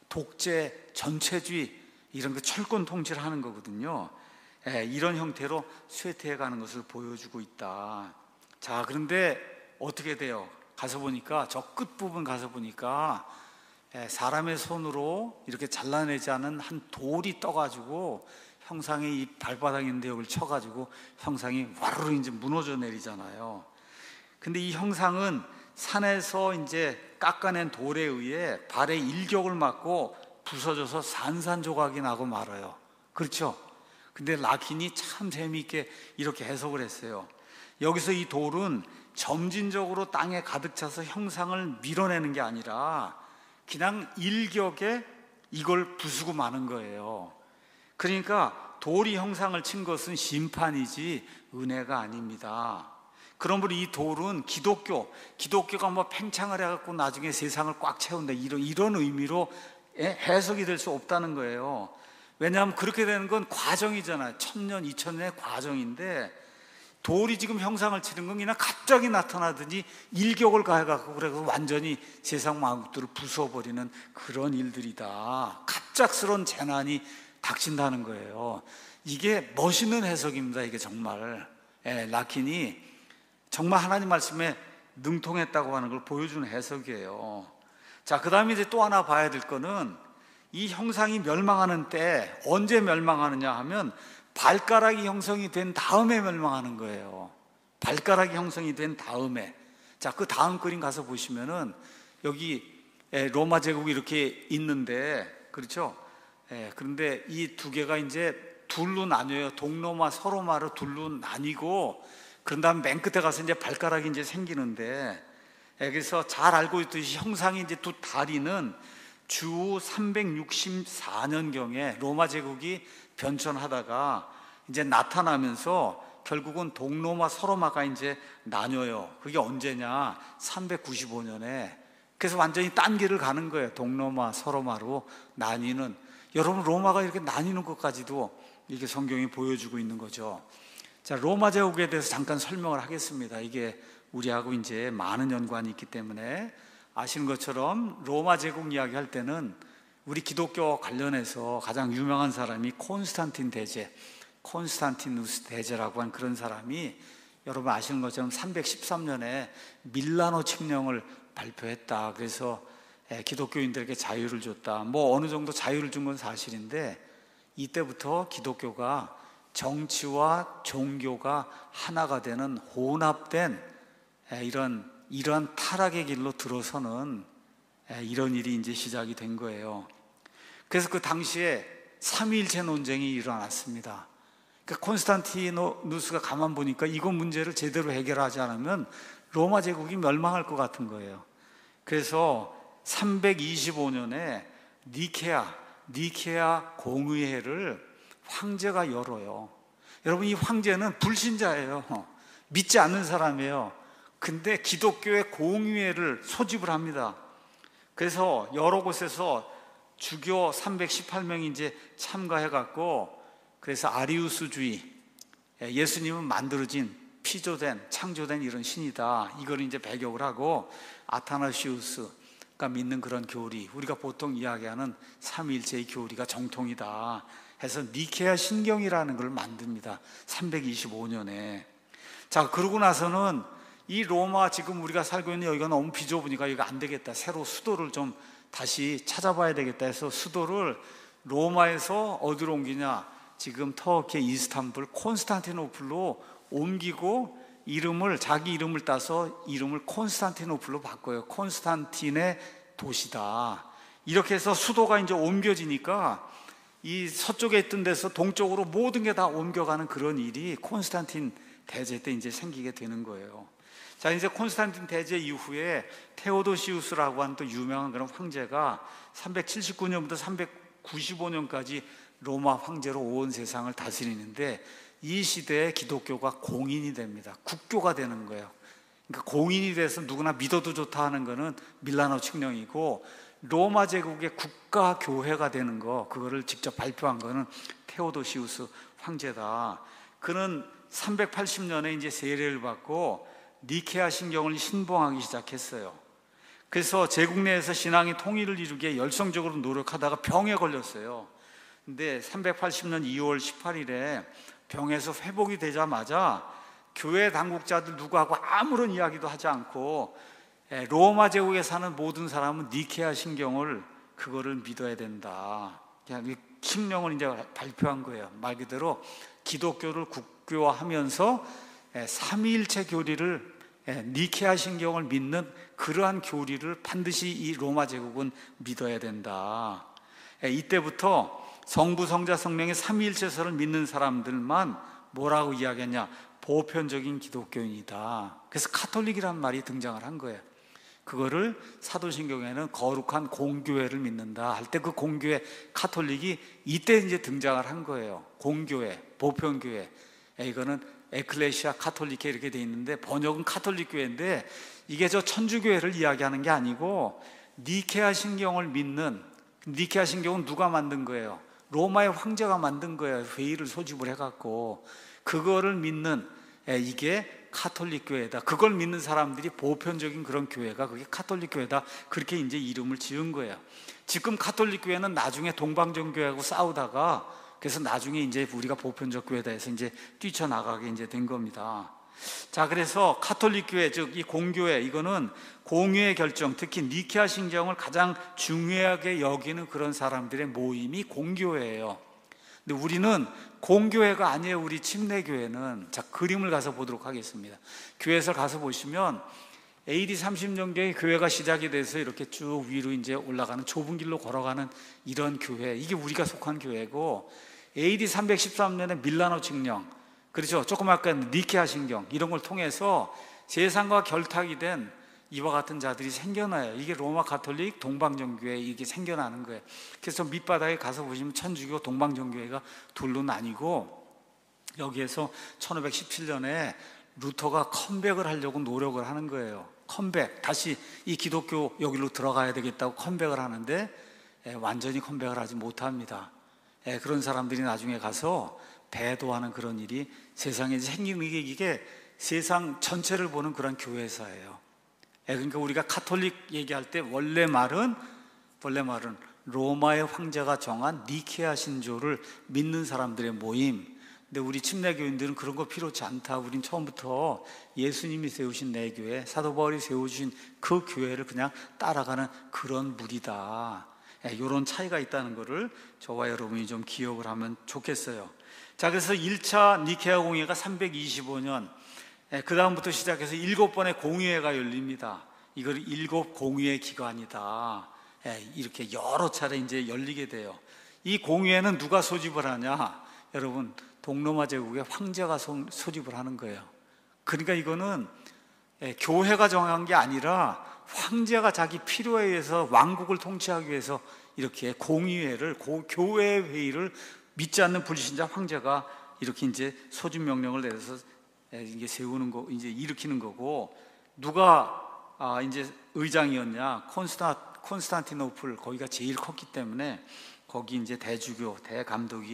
독재, 전체주의 이런 그 철권 통치를 하는 거거든요. 예, 이런 형태로 쇠퇴해 가는 것을 보여주고 있다. 자, 그런데 어떻게 돼요? 가서 보니까 저 끝부분 가서 보니까 예, 사람의 손으로 이렇게 잘라내지 않은 한 돌이 떠가지고 형상의 이 발바닥 있는데 여기를 쳐가지고 형상이 와르르 이제 무너져 내리잖아요. 근데 이 형상은 산에서 이제 깎아낸 돌에 의해 발에 일격을 맞고 부서져서 산산조각이 나고 말아요. 그렇죠? 근데 라킨이 참 재미있게 이렇게 해석을 했어요. 여기서 이 돌은 점진적으로 땅에 가득 차서 형상을 밀어내는 게 아니라 그냥 일격에 이걸 부수고 마는 거예요. 그러니까 돌이 형상을 친 것은 심판이지 은혜가 아닙니다. 그러므로 이 돌은 기독교, 기독교가 뭐 팽창을 해갖고 나중에 세상을 꽉 채운다 이런, 이런 의미로 해석이 될 수 없다는 거예요. 왜냐하면 그렇게 되는 건 과정이잖아요. 천년, 이천년의 과정인데 돌이 지금 형상을 치는 건 그냥 갑자기 나타나더니 일격을 가해갖고 그래서 완전히 세상 만국들을 부숴버리는 그런 일들이다. 갑작스러운 재난이 닥친다는 거예요. 이게 멋있는 해석입니다. 이게 정말 예, 라킨이 정말 하나님 말씀에 능통했다고 하는 걸 보여주는 해석이에요. 자, 그 다음에 이제 또 하나 봐야 될 거는 이 형상이 멸망하는 때 언제 멸망하느냐 하면 발가락이 형성이 된 다음에 멸망하는 거예요. 발가락이 형성이 된 다음에. 자, 그 다음 그림 가서 보시면은 여기 로마 제국이 이렇게 있는데, 그렇죠? 예, 그런데 이 두 개가 이제 둘로 나뉘어요. 동로마, 서로마로 둘로 나뉘고, 그런 다음 맨 끝에 가서 이제 발가락이 이제 생기는데, 예, 그래서 잘 알고 있듯이 형상이 이제 두 다리는 주 삼백육십사 년경에 로마 제국이 변천하다가 이제 나타나면서 결국은 동로마, 서로마가 이제 나뉘어요. 그게 언제냐? 삼백구십오 년에. 그래서 완전히 딴 길을 가는 거예요. 동로마, 서로마로 나뉘는. 여러분, 로마가 이렇게 나뉘는 것까지도 이게 성경이 보여주고 있는 거죠. 자, 로마 제국에 대해서 잠깐 설명을 하겠습니다. 이게 우리하고 이제 많은 연관이 있기 때문에 아시는 것처럼 로마 제국 이야기 할 때는 우리 기독교 관련해서 가장 유명한 사람이 콘스탄틴 대제, 콘스탄티누스 대제라고 한 그런 사람이 여러분 아시는 것처럼 삼백십삼 년에 밀라노 칙령을 발표했다. 그래서 기독교인들에게 자유를 줬다. 뭐 어느 정도 자유를 준 건 사실인데 이때부터 기독교가 정치와 종교가 하나가 되는 혼합된 이런 이러한 타락의 길로 들어서는 이런 일이 이제 시작이 된 거예요. 그래서 그 당시에 삼위일체 논쟁이 일어났습니다. 그러니까 콘스탄티누스가 가만 보니까 이거 문제를 제대로 해결하지 않으면 로마 제국이 멸망할 것 같은 거예요. 그래서 삼백이십오 년에 니케아, 니케아 공의회를 황제가 열어요. 여러분, 이 황제는 불신자예요. 믿지 않는 사람이에요. 근데 기독교의 공의회를 소집을 합니다. 그래서 여러 곳에서 주교 삼백십팔 명이 이제 참가해갖고, 그래서 아리우스주의, 예수님은 만들어진, 피조된, 창조된 이런 신이다. 이걸 이제 배격을 하고, 아타나시우스가 믿는 그런 교리, 우리가 보통 이야기하는 삼위일체의 교리가 정통이다 해서 니케아 신경이라는 걸 만듭니다. 삼백이십오 년에. 자, 그러고 나서는 이 로마, 지금 우리가 살고 있는 여기가 너무 비좁으니까 이거 안 되겠다. 새로 수도를 좀 다시 찾아봐야 되겠다 해서 수도를 로마에서 어디로 옮기냐? 지금 터키 이스탄불 콘스탄티노플로 옮기고 이름을, 자기 이름을 따서 이름을 콘스탄티노플로 바꿔요. 콘스탄틴의 도시다. 이렇게 해서 수도가 이제 옮겨지니까 이 서쪽에 있던 데서 동쪽으로 모든 게 다 옮겨가는 그런 일이 콘스탄틴 대제 때 이제 생기게 되는 거예요. 자, 이제 콘스탄틴 대제 이후에 테오도시우스라고 하는 또 유명한 그런 황제가 삼백칠십구 년부터 삼백구십오 년까지 로마 황제로 온 세상을 다스리는데, 이 시대에 기독교가 공인이 됩니다. 국교가 되는 거예요. 그러니까 공인이 돼서 누구나 믿어도 좋다 하는 거는 밀라노 칙령이고, 로마 제국의 국가 교회가 되는 거, 그거를 직접 발표한 거는 테오도시우스 황제다. 그는 삼백팔십 년에 이제 세례를 받고 니케아 신경을 신봉하기 시작했어요. 그래서 제국 내에서 신앙의 통일을 이루기에 열성적으로 노력하다가 병에 걸렸어요. 근데 삼백팔십 년 이월 십팔일에 병에서 회복이 되자마자 교회 당국자들 누구하고 아무런 이야기도 하지 않고 로마 제국에 사는 모든 사람은 니케아 신경을 그거를 믿어야 된다. 그냥 신령을 이제 발표한 거예요. 말 그대로 기독교를 국교화하면서 삼위일체 교리를, 니케아 신경을 믿는 그러한 교리를 반드시 이 로마 제국은 믿어야 된다. 이때부터 성부, 성자, 성령의 삼위일체설을 믿는 사람들만 뭐라고 이야기했냐? 보편적인 기독교인이다. 그래서 카톨릭이라는 말이 등장을 한 거예요. 그거를 사도신경에는 거룩한 공교회를 믿는다 할 때 그 공교회 카톨릭이 이때 이제 등장을 한 거예요. 공교회, 보편교회. 이거는 에클레시아 카톨리케 이렇게 돼 있는데 번역은 카톨릭 교회인데, 이게 저 천주교회를 이야기하는 게 아니고 니케아 신경을 믿는, 니케아 신경은 누가 만든 거예요? 로마의 황제가 만든 거예요. 회의를 소집을 해갖고 그거를 믿는, 이게 카톨릭 교회다. 그걸 믿는 사람들이 보편적인 그런 교회가 그게 카톨릭 교회다. 그렇게 이제 이름을 지은 거예요. 지금 카톨릭 교회는 나중에 동방정 교회하고 싸우다가, 그래서 나중에 이제 우리가 보편적 교회다 해서 이제 뛰쳐나가게 이제 된 겁니다. 자, 그래서 카톨릭 교회, 즉 이 공교회, 이거는 공유의 결정, 특히 니케아 신경을 가장 중요하게 여기는 그런 사람들의 모임이 공교회예요. 근데 우리는 공교회가 아니에요. 우리 침례교회는. 자, 그림을 가서 보도록 하겠습니다. 교회에서 가서 보시면 에이디 삼십 년경에 교회가 시작이 돼서 이렇게 쭉 위로 이제 올라가는 좁은 길로 걸어가는 이런 교회, 이게 우리가 속한 교회고, 에이디 삼백십삼 년에 밀라노 칙령, 그렇죠, 조금 아까 니케아 신경, 이런 걸 통해서 세상과 결탁이 된 이와 같은 자들이 생겨나요. 이게 로마 가톨릭 동방정교회 이게 생겨나는 거예요. 그래서 밑바닥에 가서 보시면 천주교 동방정교회가 둘로 나뉘고, 여기에서 천오백십칠 년에 루터가 컴백을 하려고 노력을 하는 거예요. 컴백, 다시 이 기독교 여기로 들어가야 되겠다고 컴백을 하는데 예, 완전히 컴백을 하지 못합니다. 예, 그런 사람들이 나중에 가서 배도하는 그런 일이 세상에 생기는 게, 이게 세상 전체를 보는 그런 교회사예요. 예, 그러니까 우리가 카톨릭 얘기할 때 원래 말은 원래 말은 로마의 황제가 정한 니케아 신조를 믿는 사람들의 모임. 근데 우리 침례교인들은 그런 거 필요치 않다. 우린 처음부터 예수님이 세우신 내 교회, 사도 바울이 세우신 그 교회를 그냥 따라가는 그런 무리다. 예, 이런 차이가 있다는 것을 저와 여러분이 좀 기억을 하면 좋겠어요. 자, 그래서 일 차 니케아 공회가 삼백이십오 년, 예, 그 다음부터 시작해서 일곱 번의 공의회가 열립니다. 이걸 일곱 공의회 기관이다. 예, 이렇게 여러 차례 이제 열리게 돼요. 이 공의회는 누가 소집을 하냐? 여러분, 동로마 제국의 황제가 소, 소집을 하는 거예요. 그러니까 이거는 예, 교회가 정한 게 아니라 황제가 자기 필요에 의해서 왕국을 통치하기 위해서 이렇게 공의회를, 고, 교회 회의를 믿지 않는 불신자 황제가 이렇게 이제 소집 명령을 내려서 이게 세우는 거, 이제 일으키는 거고, 누가 아, 이제 의장이었냐? 콘스타, 콘스탄티노플, 거기가 제일 컸기 때문에 거기 이제 대주교, 대감독이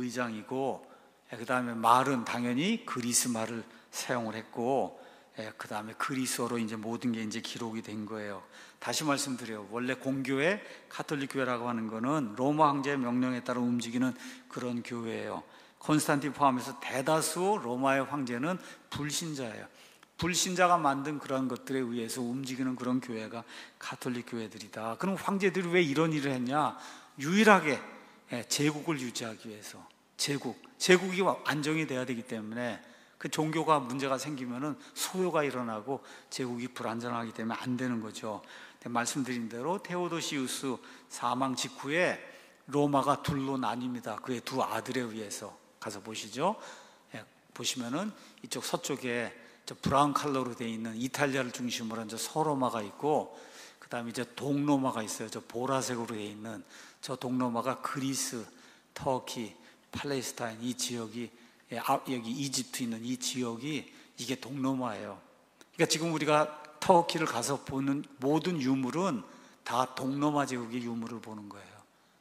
의장이고, 그 다음에 말은 당연히 그리스 말을 사용을 했고, 그 다음에 그리스어로 이제 모든 게 이제 기록이 된 거예요. 다시 말씀드려요. 원래 공교회, 카톨릭 교회라고 하는 거는 로마 황제의 명령에 따라 움직이는 그런 교회예요. 콘스탄틴 포함해서 대다수 로마의 황제는 불신자예요. 불신자가 만든 그런 것들에 의해서 움직이는 그런 교회가 가톨릭 교회들이다. 그럼 황제들이 왜 이런 일을 했냐? 유일하게 제국을 유지하기 위해서. 제국, 제국이 안정이 돼야 되기 때문에, 그 종교가 문제가 생기면은 소요가 일어나고 제국이 불안정하기 때문에 안 되는 거죠. 말씀드린 대로 테오도시우스 사망 직후에 로마가 둘로 나뉩니다. 그의 두 아들에 의해서. 가서 보시죠. 예, 보시면은 이쪽 서쪽에 저 브라운 컬러로 되어 있는 이탈리아를 중심으로 한 저 서로마가 있고, 그 다음에 이제 동로마가 있어요. 저 보라색으로 되어 있는 저 동로마가 그리스, 터키, 팔레스타인 이 지역이, 예, 아, 여기 이집트 있는 이 지역이 이게 동로마예요. 그러니까 지금 우리가 터키를 가서 보는 모든 유물은 다 동로마 제국의 유물을 보는 거예요.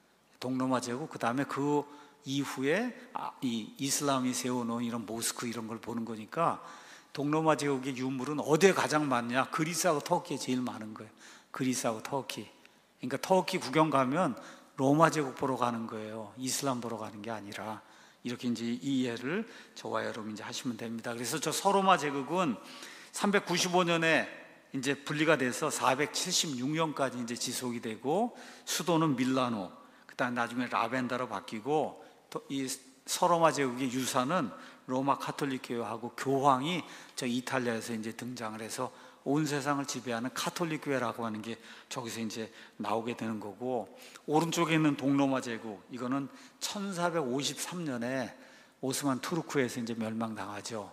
동로마 제국, 그 다음에 그 이후에 이 이슬람이 세워놓은 이런 모스크 이런 걸 보는 거니까, 동로마 제국의 유물은 어디에 가장 많냐? 그리스하고 터키에 제일 많은 거예요. 그리스하고 터키. 그러니까 터키 구경 가면 로마 제국 보러 가는 거예요. 이슬람 보러 가는 게 아니라. 이렇게 이제 이해를 저와 여러분 이제 하시면 됩니다. 그래서 저 서로마 제국은 삼백구십오 년에 이제 분리가 돼서 사백칠십육 년까지 이제 지속이 되고, 수도는 밀라노, 그다음 나중에 라벤다로 바뀌고, 또 이 서로마 제국의 유사는 로마 카톨릭 교회하고 교황이 저 이탈리아에서 이제 등장을 해서 온 세상을 지배하는 카톨릭 교회라고 하는 게 저기서 이제 나오게 되는 거고, 오른쪽에 있는 동로마 제국, 이거는 천사백오십삼 년에 오스만 투르크에서 이제 멸망당하죠.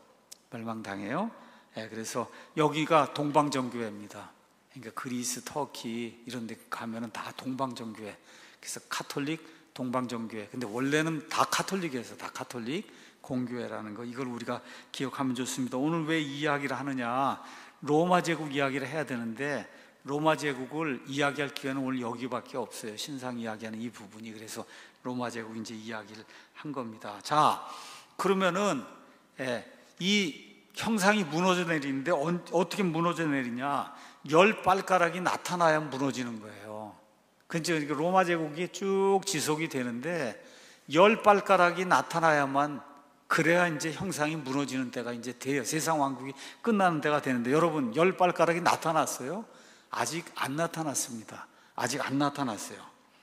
멸망당해요. 예, 그래서 여기가 동방정교회입니다. 그러니까 그리스, 터키 이런 데 가면은 다 동방정교회. 그래서 카톨릭, 동방정교회. 근데 원래는 다 카톨릭이어서 다 카톨릭 공교회라는 거, 이걸 우리가 기억하면 좋습니다. 오늘 왜 이 이야기를 하느냐? 로마 제국 이야기를 해야 되는데 로마 제국을 이야기할 기회는 오늘 여기밖에 없어요. 신상 이야기하는 이 부분이. 그래서 로마 제국 이제 이야기를 한 겁니다. 자, 그러면은 예, 이 형상이 무너져 내리는데 어떻게 무너져 내리냐? 열 발가락이 나타나야 무너지는 거예요. 그러니까 로마 제국이 쭉 지속이 되는데 열 발가락이 나타나야만, 그래야 이제 형상이 무너지는 때가 이제 돼요. 세상 왕국이 끝나는 때가 되는데, 여러분 열 발가락이 나타났어요? 아직 안 나타났습니다. 아직 안 나타났어요.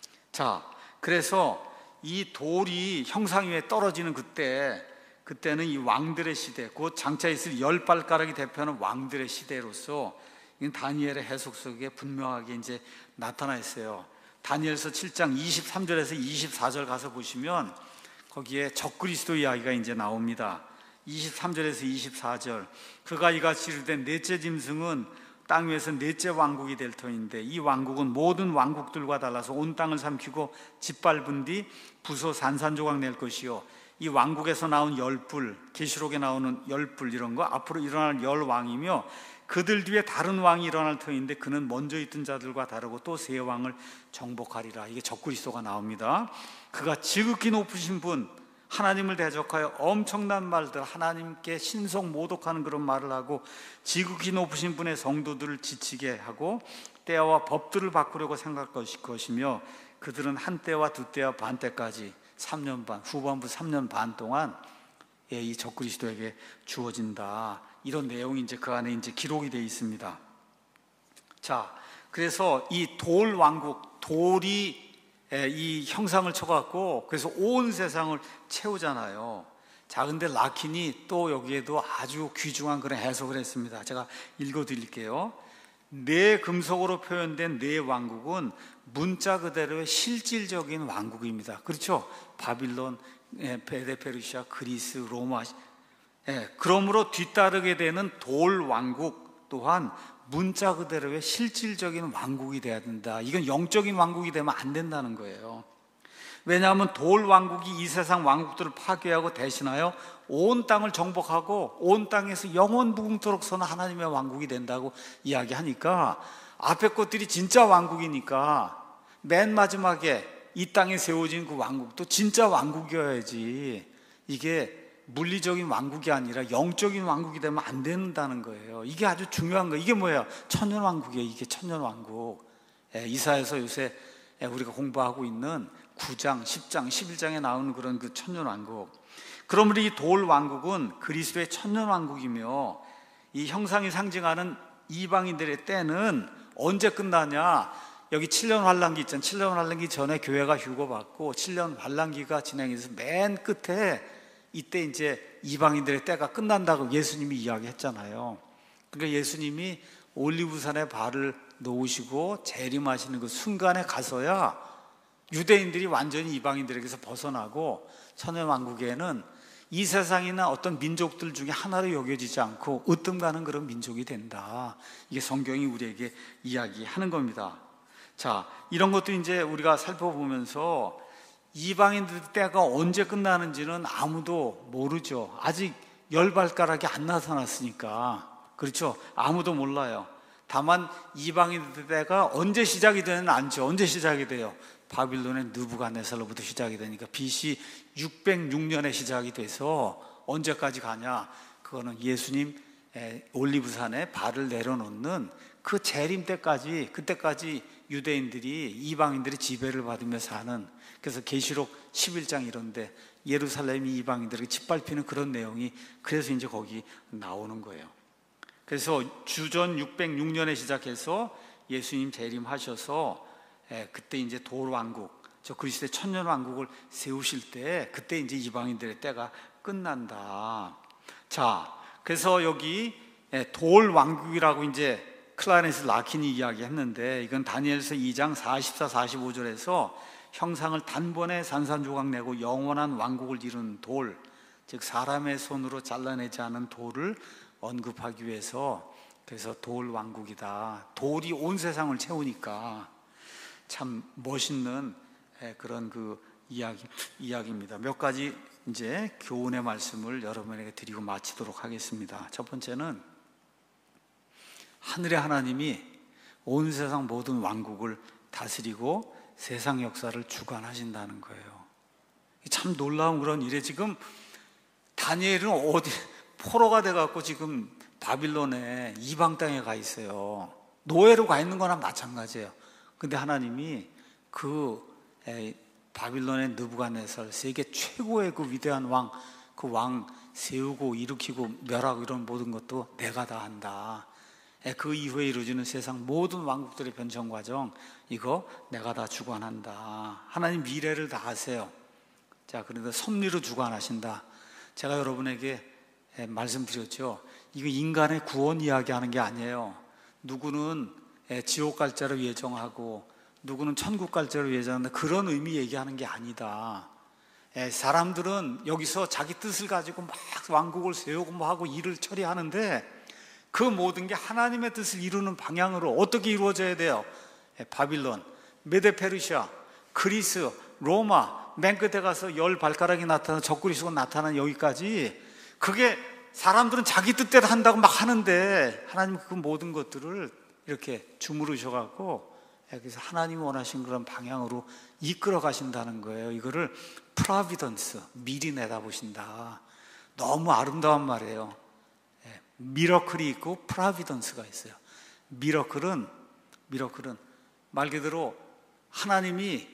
자, 그래서 이 돌이 형상 위에 떨어지는 그때, 그때는 이 왕들의 시대, 곧 장차 있을 열 발가락이 대표하는 왕들의 시대로서 이건 다니엘의 해석 속에 분명하게 이제 나타나 있어요. 다니엘서 칠 장 이십삼 절에서 이십사 절 가서 보시면 거기에 적그리스도 이야기가 이제 나옵니다. 이십삼 절에서 이십사 절, 그가 이같이 이르되 넷째 짐승은 땅 위에서 넷째 왕국이 될 터인데, 이 왕국은 모든 왕국들과 달라서 온 땅을 삼키고 짓밟은 뒤 부서 산산조각 낼 것이요, 이 왕국에서 나온 열불, 계시록에 나오는 열불 이런 거, 앞으로 일어날 열 왕이며 그들 뒤에 다른 왕이 일어날 터인데 그는 먼저 있던 자들과 다르고 또 세 왕을 정복하리라. 이게 적그리스도가 나옵니다. 그가 지극히 높으신 분, 하나님을 대적하여 엄청난 말들, 하나님께 신성 모독하는 그런 말을 하고, 지극히 높으신 분의 성도들을 지치게 하고 때와 법들을 바꾸려고 생각할 것이며, 그들은 한 때와 두 때와 반 때까지 삼 년 반, 후반부 삼 년 반 동안 이 적그리스도에게 주어진다. 이런 내용이 이제 그 안에 이제 기록이 되어 있습니다. 자, 그래서 이 돌 왕국, 돌이 이 형상을 쳐갖고 그래서 온 세상을 채우잖아요. 자, 근데 라킨이 또 여기에도 아주 귀중한 그런 해석을 했습니다. 제가 읽어드릴게요. 네 금속으로 표현된 네 왕국은 문자 그대로의 실질적인 왕국입니다. 그렇죠? 바빌론, 베데페르시아, 그리스, 로마. 예, 그러므로 뒤따르게 되는 돌 왕국 또한 문자 그대로의 실질적인 왕국이 돼야 된다. 이건 영적인 왕국이 되면 안 된다는 거예요. 왜냐하면 돌 왕국이 이 세상 왕국들을 파괴하고 대신하여 온 땅을 정복하고 온 땅에서 영원 무궁토록 서는 하나님의 왕국이 된다고 이야기하니까, 앞에 것들이 진짜 왕국이니까 맨 마지막에 이 땅에 세워진 그 왕국도 진짜 왕국이어야지, 이게 물리적인 왕국이 아니라 영적인 왕국이 되면 안 된다는 거예요. 이게 아주 중요한 거예요. 이게 뭐예요? 천년왕국이에요. 이게 천년왕국. 예, 이사야서 요새 우리가 공부하고 있는 구 장, 십 장, 십일 장에 나오는 그런 그 천년왕국. 그러므로 이 돌 왕국은 그리스도의 천년왕국이며, 이 형상이 상징하는 이방인들의 때는 언제 끝나냐? 여기 칠 년 환란기 있잖아요. 칠 년 환란기 전에 교회가 휴거받고 칠 년 환란기가 진행돼서 맨 끝에 이때 이제 이방인들의 때가 끝난다고 예수님이 이야기했잖아요. 그러니까 예수님이 올리브산에 발을 놓으시고 재림하시는 그 순간에 가서야 유대인들이 완전히 이방인들에게서 벗어나고 천년왕국에는 이 세상이나 어떤 민족들 중에 하나로 여겨지지 않고 으뜸가는 그런 민족이 된다. 이게 성경이 우리에게 이야기하는 겁니다. 자, 이런 것도 이제 우리가 살펴보면서 이방인들 때가 언제 끝나는지는 아무도 모르죠. 아직 열 발가락이 안 나타났으니까. 그렇죠? 아무도 몰라요. 다만 이방인들 때가 언제 시작이 되는 안죠. 언제 시작이 돼요? 바빌론의 느부갓네살로부터 시작이 되니까 비씨 육백육 년에 시작이 돼서 언제까지 가냐? 그거는 예수님 올리브산에 발을 내려놓는 그 재림 때까지, 그때까지 유대인들이 이방인들이 지배를 받으며 사는, 그래서 계시록 십일 장 이런데 예루살렘이 이방인들에게 짓밟히는 그런 내용이 그래서 이제 거기 나오는 거예요. 그래서 주전 육백육 년에 시작해서 예수님 재림하셔서 그때 이제 돌왕국, 저 그리스도의 천년왕국을 세우실 때 그때 이제 이방인들의 때가 끝난다. 자, 그래서 여기 돌왕국이라고 이제 클라렌스 라킨이 이야기했는데, 이건 다니엘서 이 장 사십사, 사십오 절에서 형상을 단번에 산산조각 내고 영원한 왕국을 이루는 돌, 즉 사람의 손으로 잘라내지 않은 돌을 언급하기 위해서, 그래서 돌왕국이다. 돌이 온 세상을 채우니까 참 멋있는 그런 그 이야기, 이야기입니다. 몇 가지 이제 교훈의 말씀을 여러분에게 드리고 마치도록 하겠습니다. 첫 번째는 하늘의 하나님이 온 세상 모든 왕국을 다스리고 세상 역사를 주관하신다는 거예요. 참 놀라운 그런 일에 지금 다니엘은 어디 포로가 돼갖고 지금 바빌론에 이방 땅에 가 있어요. 노예로 가 있는 거나 마찬가지예요. 근데 하나님이 그 바빌론의 느부갓네살, 세계 최고의 그 위대한 왕, 그 왕 세우고 일으키고 멸하고 이런 모든 것도 내가 다 한다. 그 이후에 이루어지는 세상 모든 왕국들의 변천 과정, 이거 내가 다 주관한다. 하나님 미래를 다 아세요. 자, 그런데 섭리로 주관하신다. 제가 여러분에게 말씀드렸죠. 이거 인간의 구원 이야기하는 게 아니에요. 누구는 지옥 갈 자를 예정하고 누구는 천국 갈 자를 예정하는데 그런 의미 얘기하는 게 아니다. 사람들은 여기서 자기 뜻을 가지고 막 왕국을 세우고 뭐 하고 일을 처리하는데 그 모든 게 하나님의 뜻을 이루는 방향으로 어떻게 이루어져야 돼요? 바빌론, 메데페르시아, 그리스, 로마, 맨 끝에 가서 열 발가락이 나타나는 적그리스도가 나타나는 여기까지, 그게 사람들은 자기 뜻대로 한다고 막 하는데 하나님 그 모든 것들을 이렇게 주무르셔갖고 그래서 하나님이 원하신 그런 방향으로 이끌어 가신다는 거예요. 이거를 프로비던스, 미리 내다보신다. 너무 아름다운 말이에요. 미러클이 있고 프로비던스가 있어요. 미러클은 미러클은 말 그대로 하나님이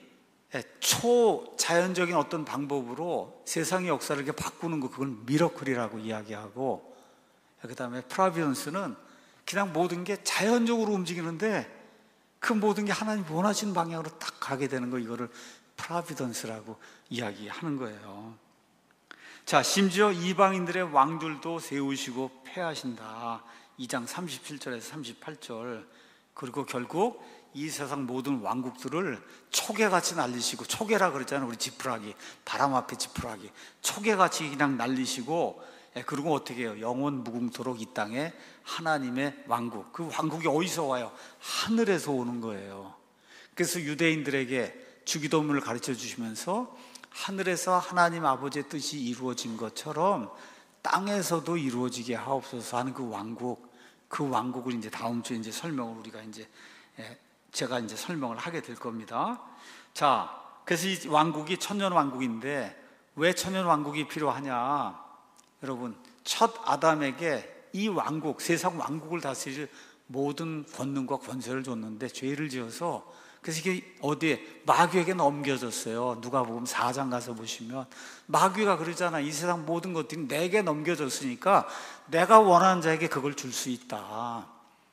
초자연적인 어떤 방법으로 세상의 역사를 이렇게 바꾸는 거, 그걸 미러클이라고 이야기하고, 그 다음에 프로비던스는 그냥 모든 게 자연적으로 움직이는데 그 모든 게 하나님 원하시는 방향으로 딱 가게 되는 거, 이거를 프로비던스라고 이야기하는 거예요. 자, 심지어 이방인들의 왕들도 세우시고 폐하신다. 이 장 삼십칠 절에서 삼십팔 절. 그리고 결국 이 세상 모든 왕국들을 초계같이 날리시고, 초계라 그랬잖아요. 우리 지푸라기, 바람 앞에 지푸라기, 초계같이 그냥 날리시고, 그리고 어떻게 해요? 영원 무궁토록 이 땅에 하나님의 왕국, 그 왕국이 어디서 와요? 하늘에서 오는 거예요. 그래서 유대인들에게 주기도문을 가르쳐 주시면서 하늘에서 하나님 아버지의 뜻이 이루어진 것처럼 땅에서도 이루어지게 하옵소서 하는 그 왕국, 그 왕국을 이제 다음 주에 이제 설명을 우리가 이제 제가 이제 설명을 하게 될 겁니다. 자, 그래서 이 왕국이 천년 왕국인데 왜 천년 왕국이 필요하냐? 여러분, 첫 아담에게 이 왕국, 세상 왕국을 다스릴 모든 권능과 권세를 줬는데 죄를 지어서, 그래서 이게 어디에? 마귀에게 넘겨졌어요. 누가복음 사 장 가서 보시면 마귀가 그러잖아. 이 세상 모든 것들이 내게 넘겨졌으니까 내가 원하는 자에게 그걸 줄 수 있다.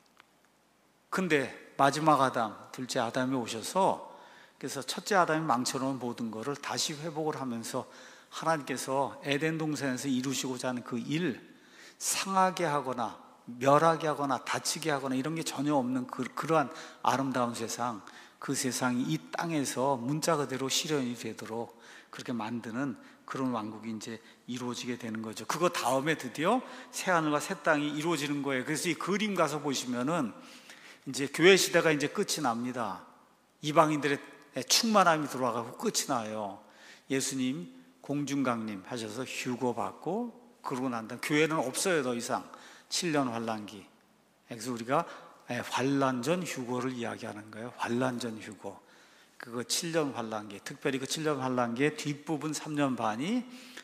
근데 마지막 아담, 둘째 아담이 오셔서, 그래서 첫째 아담이 망쳐놓은 모든 것을 다시 회복을 하면서 하나님께서 에덴 동산에서 이루시고자 하는 그 일, 상하게 하거나 멸하게 하거나 다치게 하거나 이런 게 전혀 없는 그, 그러한 아름다운 세상, 그 세상이 이 땅에서 문자 그대로 실현이 되도록 그렇게 만드는 그런 왕국이 이제 이루어지게 되는 거죠. 그거 다음에 드디어 새 하늘과 새 땅이 이루어지는 거예요. 그래서 이 그림 가서 보시면은 이제 교회 시대가 이제 끝이 납니다. 이방인들의 충만함이 들어와가고 끝이 나요. 예수님 공중강림 하셔서 휴거 받고 그러고 난 다음 교회는 없어요. 더 이상 칠 년 환란기. 그래서 우리가 환란 전 휴거를 이야기하는 거예요. 환란 전 휴거. 그거 칠 년 환란기. 특별히 그 칠 년 환란기의 뒷부분 삼 년 반이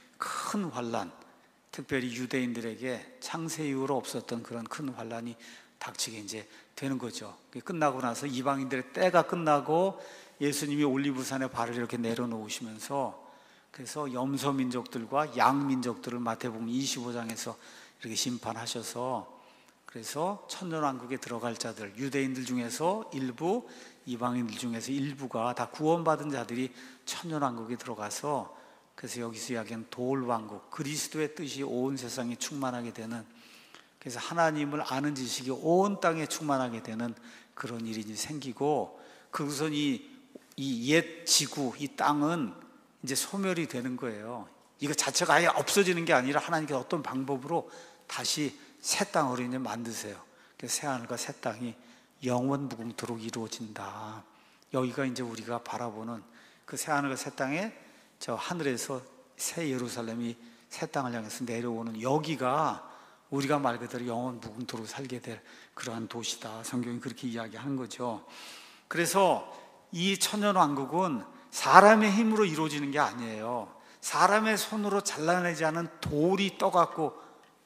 큰 환란, 특별히 유대인들에게 창세 이후로 없었던 그런 큰 환란이 닥치게 이제 되는 거죠. 끝나고 나서 이방인들의 때가 끝나고 예수님이 올리브산에 발을 이렇게 내려놓으시면서 그래서 염소 민족들과 양 민족들을 마태복음 이십오 장에서 이렇게 심판하셔서 그래서 천년왕국에 들어갈 자들, 유대인들 중에서 일부, 이방인들 중에서 일부가 다 구원받은 자들이 천년왕국에 들어가서 그래서 여기서 이야기하는 도울왕국, 그리스도의 뜻이 온 세상에 충만하게 되는, 그래서 하나님을 아는 지식이 온 땅에 충만하게 되는 그런 일이 생기고, 그것은 이, 이 옛 지구, 이 땅은 이제 소멸이 되는 거예요. 이거 자체가 아예 없어지는 게 아니라 하나님께서 어떤 방법으로 다시 새 땅으로 이제 만드세요. 그래서 새 하늘과 새 땅이 영원 무궁토록 이루어진다. 여기가 이제 우리가 바라보는 그 새 하늘과 새 땅에 저 하늘에서 새 예루살렘이 새 땅을 향해서 내려오는 여기가 우리가 말 그대로 영원 무궁토록 살게 될 그러한 도시다. 성경이 그렇게 이야기하는 거죠. 그래서 이 천년왕국은 사람의 힘으로 이루어지는 게 아니에요. 사람의 손으로 잘라내지 않은 돌이 떠갖고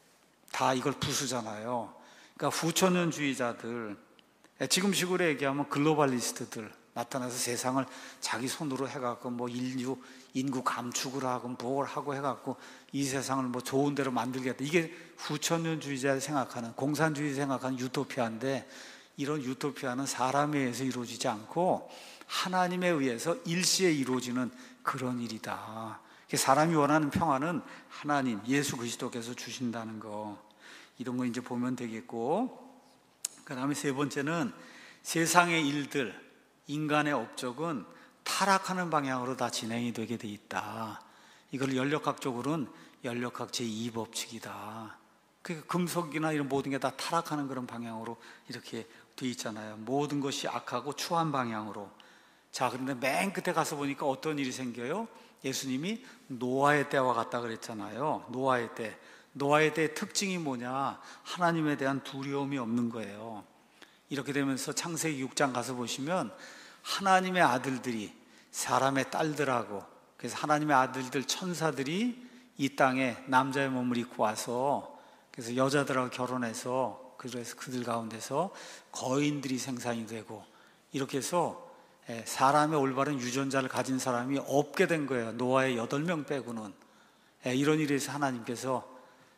다 이걸 부수잖아요. 그러니까 후천년주의자들, 지금식으로 얘기하면 글로벌리스트들 나타나서 세상을 자기 손으로 해갖고 뭐 인류 인구 감축을 하고 뭘 하고 해갖고 이 세상을 뭐 좋은 데로 만들겠다. 이게 후천년주의자 생각하는, 공산주의 생각하는 유토피아인데, 이런 유토피아는 사람에 의해서 이루어지지 않고 하나님에 의해서 일시에 이루어지는 그런 일이다. 사람이 원하는 평화는 하나님, 예수 그리스도께서 주신다는 거, 이런 거 이제 보면 되겠고, 그 다음에 세 번째는 세상의 일들, 인간의 업적은 타락하는 방향으로 다 진행이 되게 돼 있다. 이걸 연력학적으로는 연력학 제이 법칙이다. 그 금속이나 이런 모든 게 다 타락하는 그런 방향으로 이렇게 돼 있잖아요. 모든 것이 악하고 추한 방향으로. 자, 그런데 맨 끝에 가서 보니까 어떤 일이 생겨요? 예수님이 노아의 때와 같다 그랬잖아요. 노아의 때. 노아의 때의 특징이 뭐냐? 하나님에 대한 두려움이 없는 거예요. 이렇게 되면서 창세기 육 장 가서 보시면 하나님의 아들들이 사람의 딸들하고, 그래서 하나님의 아들들 천사들이 이 땅에 남자의 몸을 입고 와서 그래서 여자들하고 결혼해서 그래서 그들 가운데서 거인들이 생산이 되고, 이렇게 해서 사람의 올바른 유전자를 가진 사람이 없게 된 거예요. 노아의 여덟 명 빼고는. 이런 일에서 하나님께서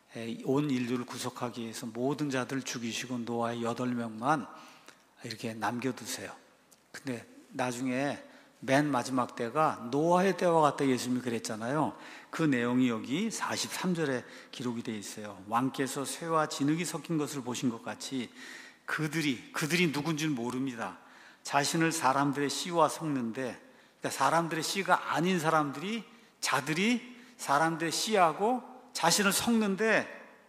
온 인류를 구속하기 위해서 모든 자들을 죽이시고 노아의 여덟 명만 이렇게 남겨두세요. 근데 나중에 맨 마지막 때가 노아의 때와 같다 예수님이 그랬잖아요. 그 내용이 여기 사십삼 절에 기록이 되어 있어요. 왕께서 쇠와 진흙이 섞인 것을 보신 것 같이 그들이 그들이 누군지는 모릅니다. 자신을 사람들의 씨와 섞는데, 그러니까 사람들의 씨가 아닌 사람들이, 자들이 사람들의 씨하고 자신을 섞는데,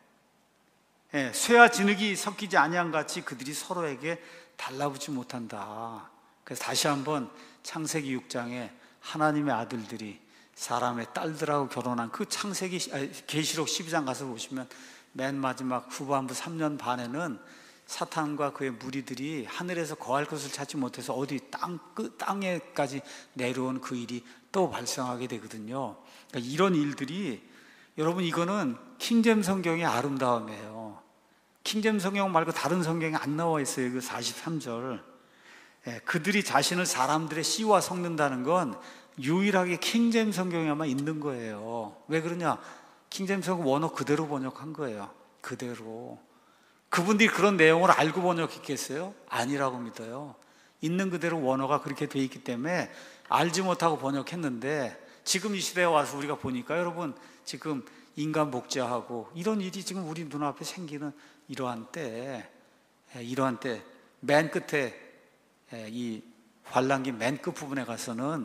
예, 쇠와 진흙이 섞이지 아니한 같이 그들이 서로에게 달라붙지 못한다. 그래서 다시 한번 창세기 육 장에 하나님의 아들들이 사람의 딸들하고 결혼한 그 창세기 아니, 계시록 십이 장 가서 보시면 맨 마지막 후반부 삼 년 반에는 사탄과 그의 무리들이 하늘에서 거할 것을 찾지 못해서 어디 땅, 그 땅에까지 내려온 그 일이 또 발생하게 되거든요. 그러니까 이런 일들이, 여러분, 이거는 킹잼 성경의 아름다움이에요. 킹잼 성경 말고 다른 성경에 안 나와 있어요. 그 사십삼 절. 예, 그들이 자신을 사람들의 씨와 섞는다는 건 유일하게 킹잼 성경에만 있는 거예요. 왜 그러냐? 킹잼 성경 원어 그대로 번역한 거예요. 그대로. 그분들이 그런 내용을 알고 번역했겠어요? 아니라고 믿어요. 있는 그대로 원어가 그렇게 돼 있기 때문에 알지 못하고 번역했는데, 지금 이 시대에 와서 우리가 보니까 여러분, 지금 인간 복제하고 이런 일이 지금 우리 눈앞에 생기는 이러한 때, 이러한 때 맨 끝에 이 환란기 맨 끝부분에 가서는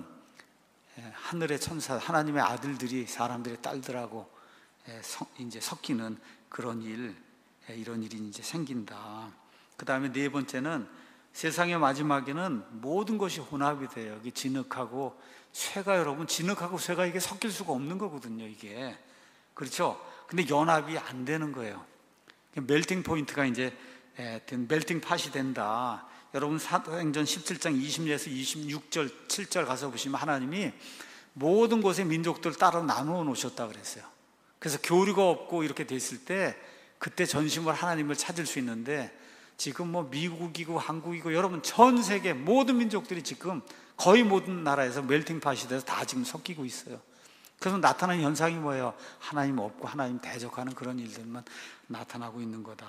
하늘의 천사, 하나님의 아들들이 사람들의 딸들하고 이제 섞이는 그런 일, 이런 일이 이제 생긴다. 그 다음에 네 번째는 세상의 마지막에는 모든 것이 혼합이 돼요. 이게 진흙하고 쇠가, 여러분, 진흙하고 쇠가 이게 섞일 수가 없는 거거든요, 이게. 그렇죠? 근데 연합이 안 되는 거예요. 멜팅 포인트가 이제 멜팅 팟이 된다. 여러분 사도행전 십칠 장 이십 절에서 이십육 절, 칠 절 가서 보시면 하나님이 모든 곳의 민족들을 따로 나누어 놓으셨다 그랬어요. 그래서 교류가 없고 이렇게 됐을 때 그때 전심으로 하나님을 찾을 수 있는데, 지금 뭐 미국이고 한국이고 여러분 전 세계 모든 민족들이 지금 거의 모든 나라에서 멜팅 팟이 돼서 다 지금 섞이고 있어요. 그래서 나타나는 현상이 뭐예요? 하나님 없고 하나님 대적하는 그런 일들만 나타나고 있는 거다.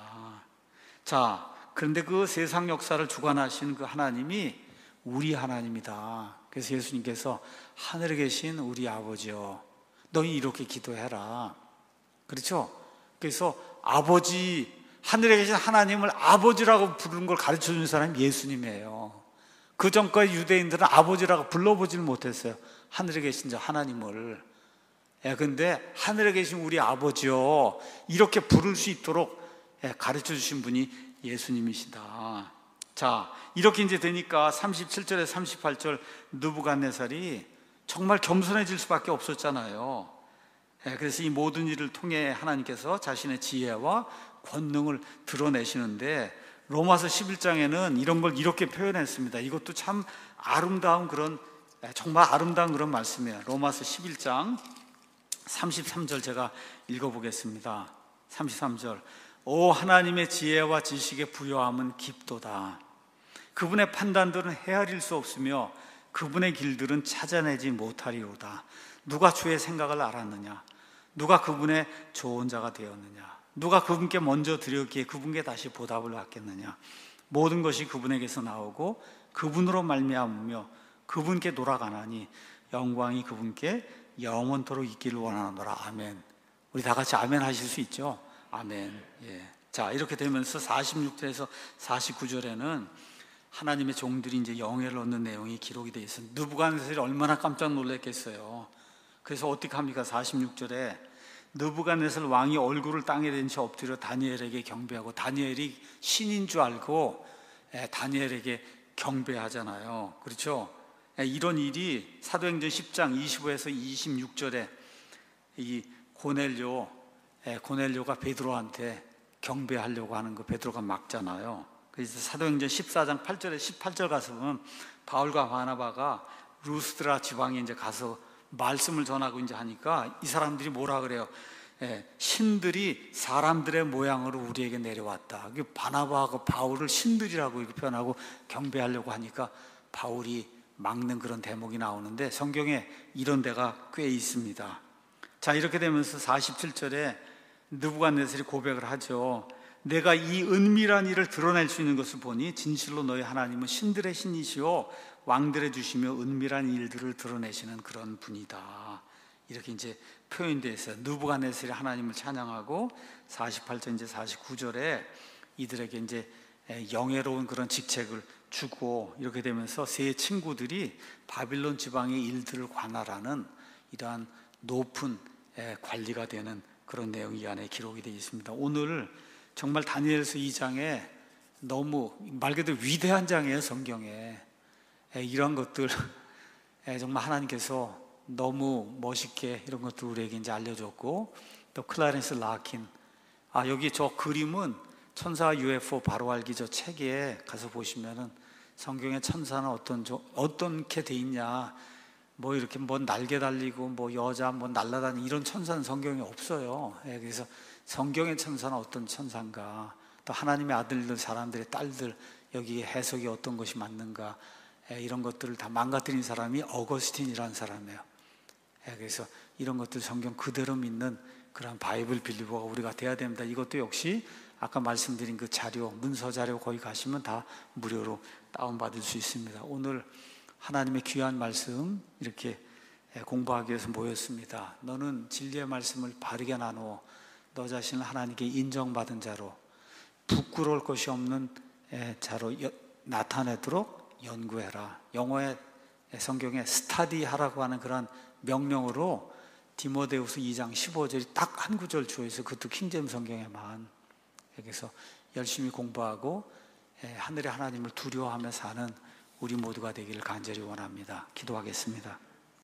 자, 그런데 그 세상 역사를 주관하시는 그 하나님이 우리 하나님이다. 그래서 예수님께서 하늘에 계신 우리 아버지여, 너희 이렇게 기도해라. 그렇죠? 그래서 아버지, 하늘에 계신 하나님을 아버지라고 부르는 걸 가르쳐 주는 사람이 예수님이에요. 그 전까지 유대인들은 아버지라고 불러보지를 못했어요. 하늘에 계신 저 하나님을. 예, 근데 하늘에 계신 우리 아버지여, 이렇게 부를 수 있도록 가르쳐 주신 분이 예수님이시다. 자, 이렇게 이제 되니까 삼십칠 절에 삼십팔 절 느부갓네살이 정말 겸손해질 수밖에 없었잖아요. 그래서 이 모든 일을 통해 하나님께서 자신의 지혜와 권능을 드러내시는데, 로마서 십일 장에는 이런 걸 이렇게 표현했습니다. 이것도 참 아름다운 그런, 정말 아름다운 그런 말씀이에요. 로마서 십일 장 삼십삼 절 제가 읽어보겠습니다. 삼십삼 절. 오 하나님의 지혜와 지식의 부요함은 깊도다. 그분의 판단들은 헤아릴 수 없으며 그분의 길들은 찾아내지 못하리로다. 누가 주의 생각을 알았느냐? 누가 그분의 좋은 자가 되었느냐? 누가 그분께 먼저 드렸기에 그분께 다시 보답을 받겠느냐? 모든 것이 그분에게서 나오고 그분으로 말미암으며 그분께 돌아가나니 영광이 그분께 영원토록 있기를 원하노라. 아멘. 우리 다 같이 아멘 하실 수 있죠? 아멘. 예. 자, 이렇게 되면서 사십육 절에서 사십구 절에는 하나님의 종들이 이제 영예를 얻는 내용이 기록이 되어 있어요. 느부갓네살이 얼마나 깜짝 놀랐겠어요. 그래서 어떻게 합니까? 사십육 절에 느부갓네살 왕이 얼굴을 땅에 댄 채 엎드려 다니엘에게 경배하고, 다니엘이 신인 줄 알고 다니엘에게 경배하잖아요. 그렇죠? 이런 일이 사도행전 십 장 이십오에서 이십육 절에 이 고넬료 고넬료가 베드로한테 경배하려고 하는 거 베드로가 막잖아요. 그래서 사도행전 십사 장 팔 절에 십팔 절 가서 보면 바울과 바나바가 루스드라 지방에 이제 가서 말씀을 전하고 이제 하니까 이 사람들이 뭐라 그래요? 예, 신들이 사람들의 모양으로 우리에게 내려왔다. 바나바하고 바울을 신들이라고 이렇게 표현하고 경배하려고 하니까 바울이 막는 그런 대목이 나오는데, 성경에 이런 데가 꽤 있습니다. 자, 이렇게 되면서 사십칠 절에 느부갓네살이 고백을 하죠. 내가 이 은밀한 일을 드러낼 수 있는 것을 보니 진실로 너희 하나님은 신들의 신이시오 왕들의 주시며 은밀한 일들을 드러내시는 그런 분이다. 이렇게 이제 표현되어 있어요. 느부갓네살이 하나님을 찬양하고, 사십팔 절 이제 사십구 절에 이들에게 이제 영예로운 그런 직책을 주고, 이렇게 되면서 세 친구들이 바빌론 지방의 일들을 관할하는 이러한 높은 관리가 되는 그런 내용이 이 안에 기록이 되어 있습니다. 오늘 정말 다니엘서 이 장에 너무 말 그대로 위대한 장이에요. 성경에 이런 것들 정말 하나님께서 너무 멋있게 이런 것들 우리에게 이제 알려줬고, 또 클라렌스 라킨, 아 여기 저 그림은 천사 유에프오 바로 알기 저 책에 가서 보시면은 성경의 천사는 어떤 어떻게 돼 있냐, 뭐 이렇게 뭐 날개 달리고 뭐 여자 뭐 날아다니는 이런 천사는 성경에 없어요. 예, 그래서 성경의 천사는 어떤 천사인가, 또 하나님의 아들들, 사람들의 딸들, 여기 해석이 어떤 것이 맞는가, 예, 이런 것들을 다 망가뜨린 사람이 어거스틴이라는 사람이에요. 예, 그래서 이런 것들 성경 그대로 믿는 그런 바이블 빌리버가 우리가 돼야 됩니다. 이것도 역시 아까 말씀드린 그 자료, 문서 자료 거기 가시면 다 무료로 다운받을 수 있습니다. 오늘 하나님의 귀한 말씀 이렇게 공부하기 위해서 모였습니다. 너는 진리의 말씀을 바르게 나누어 너 자신을 하나님께 인정받은 자로, 부끄러울 것이 없는 자로 나타내도록 연구해라. 영어의 성경에 스타디하라고 하는 그런 명령으로 디모데후서 이 장 십오 절이 딱 한 구절 주어 있어요. 그것도 킹제임스 성경에만. 그래서 열심히 공부하고 하늘의 하나님을 두려워하며 사는 우리 모두가 되기를 간절히 원합니다. 기도하겠습니다.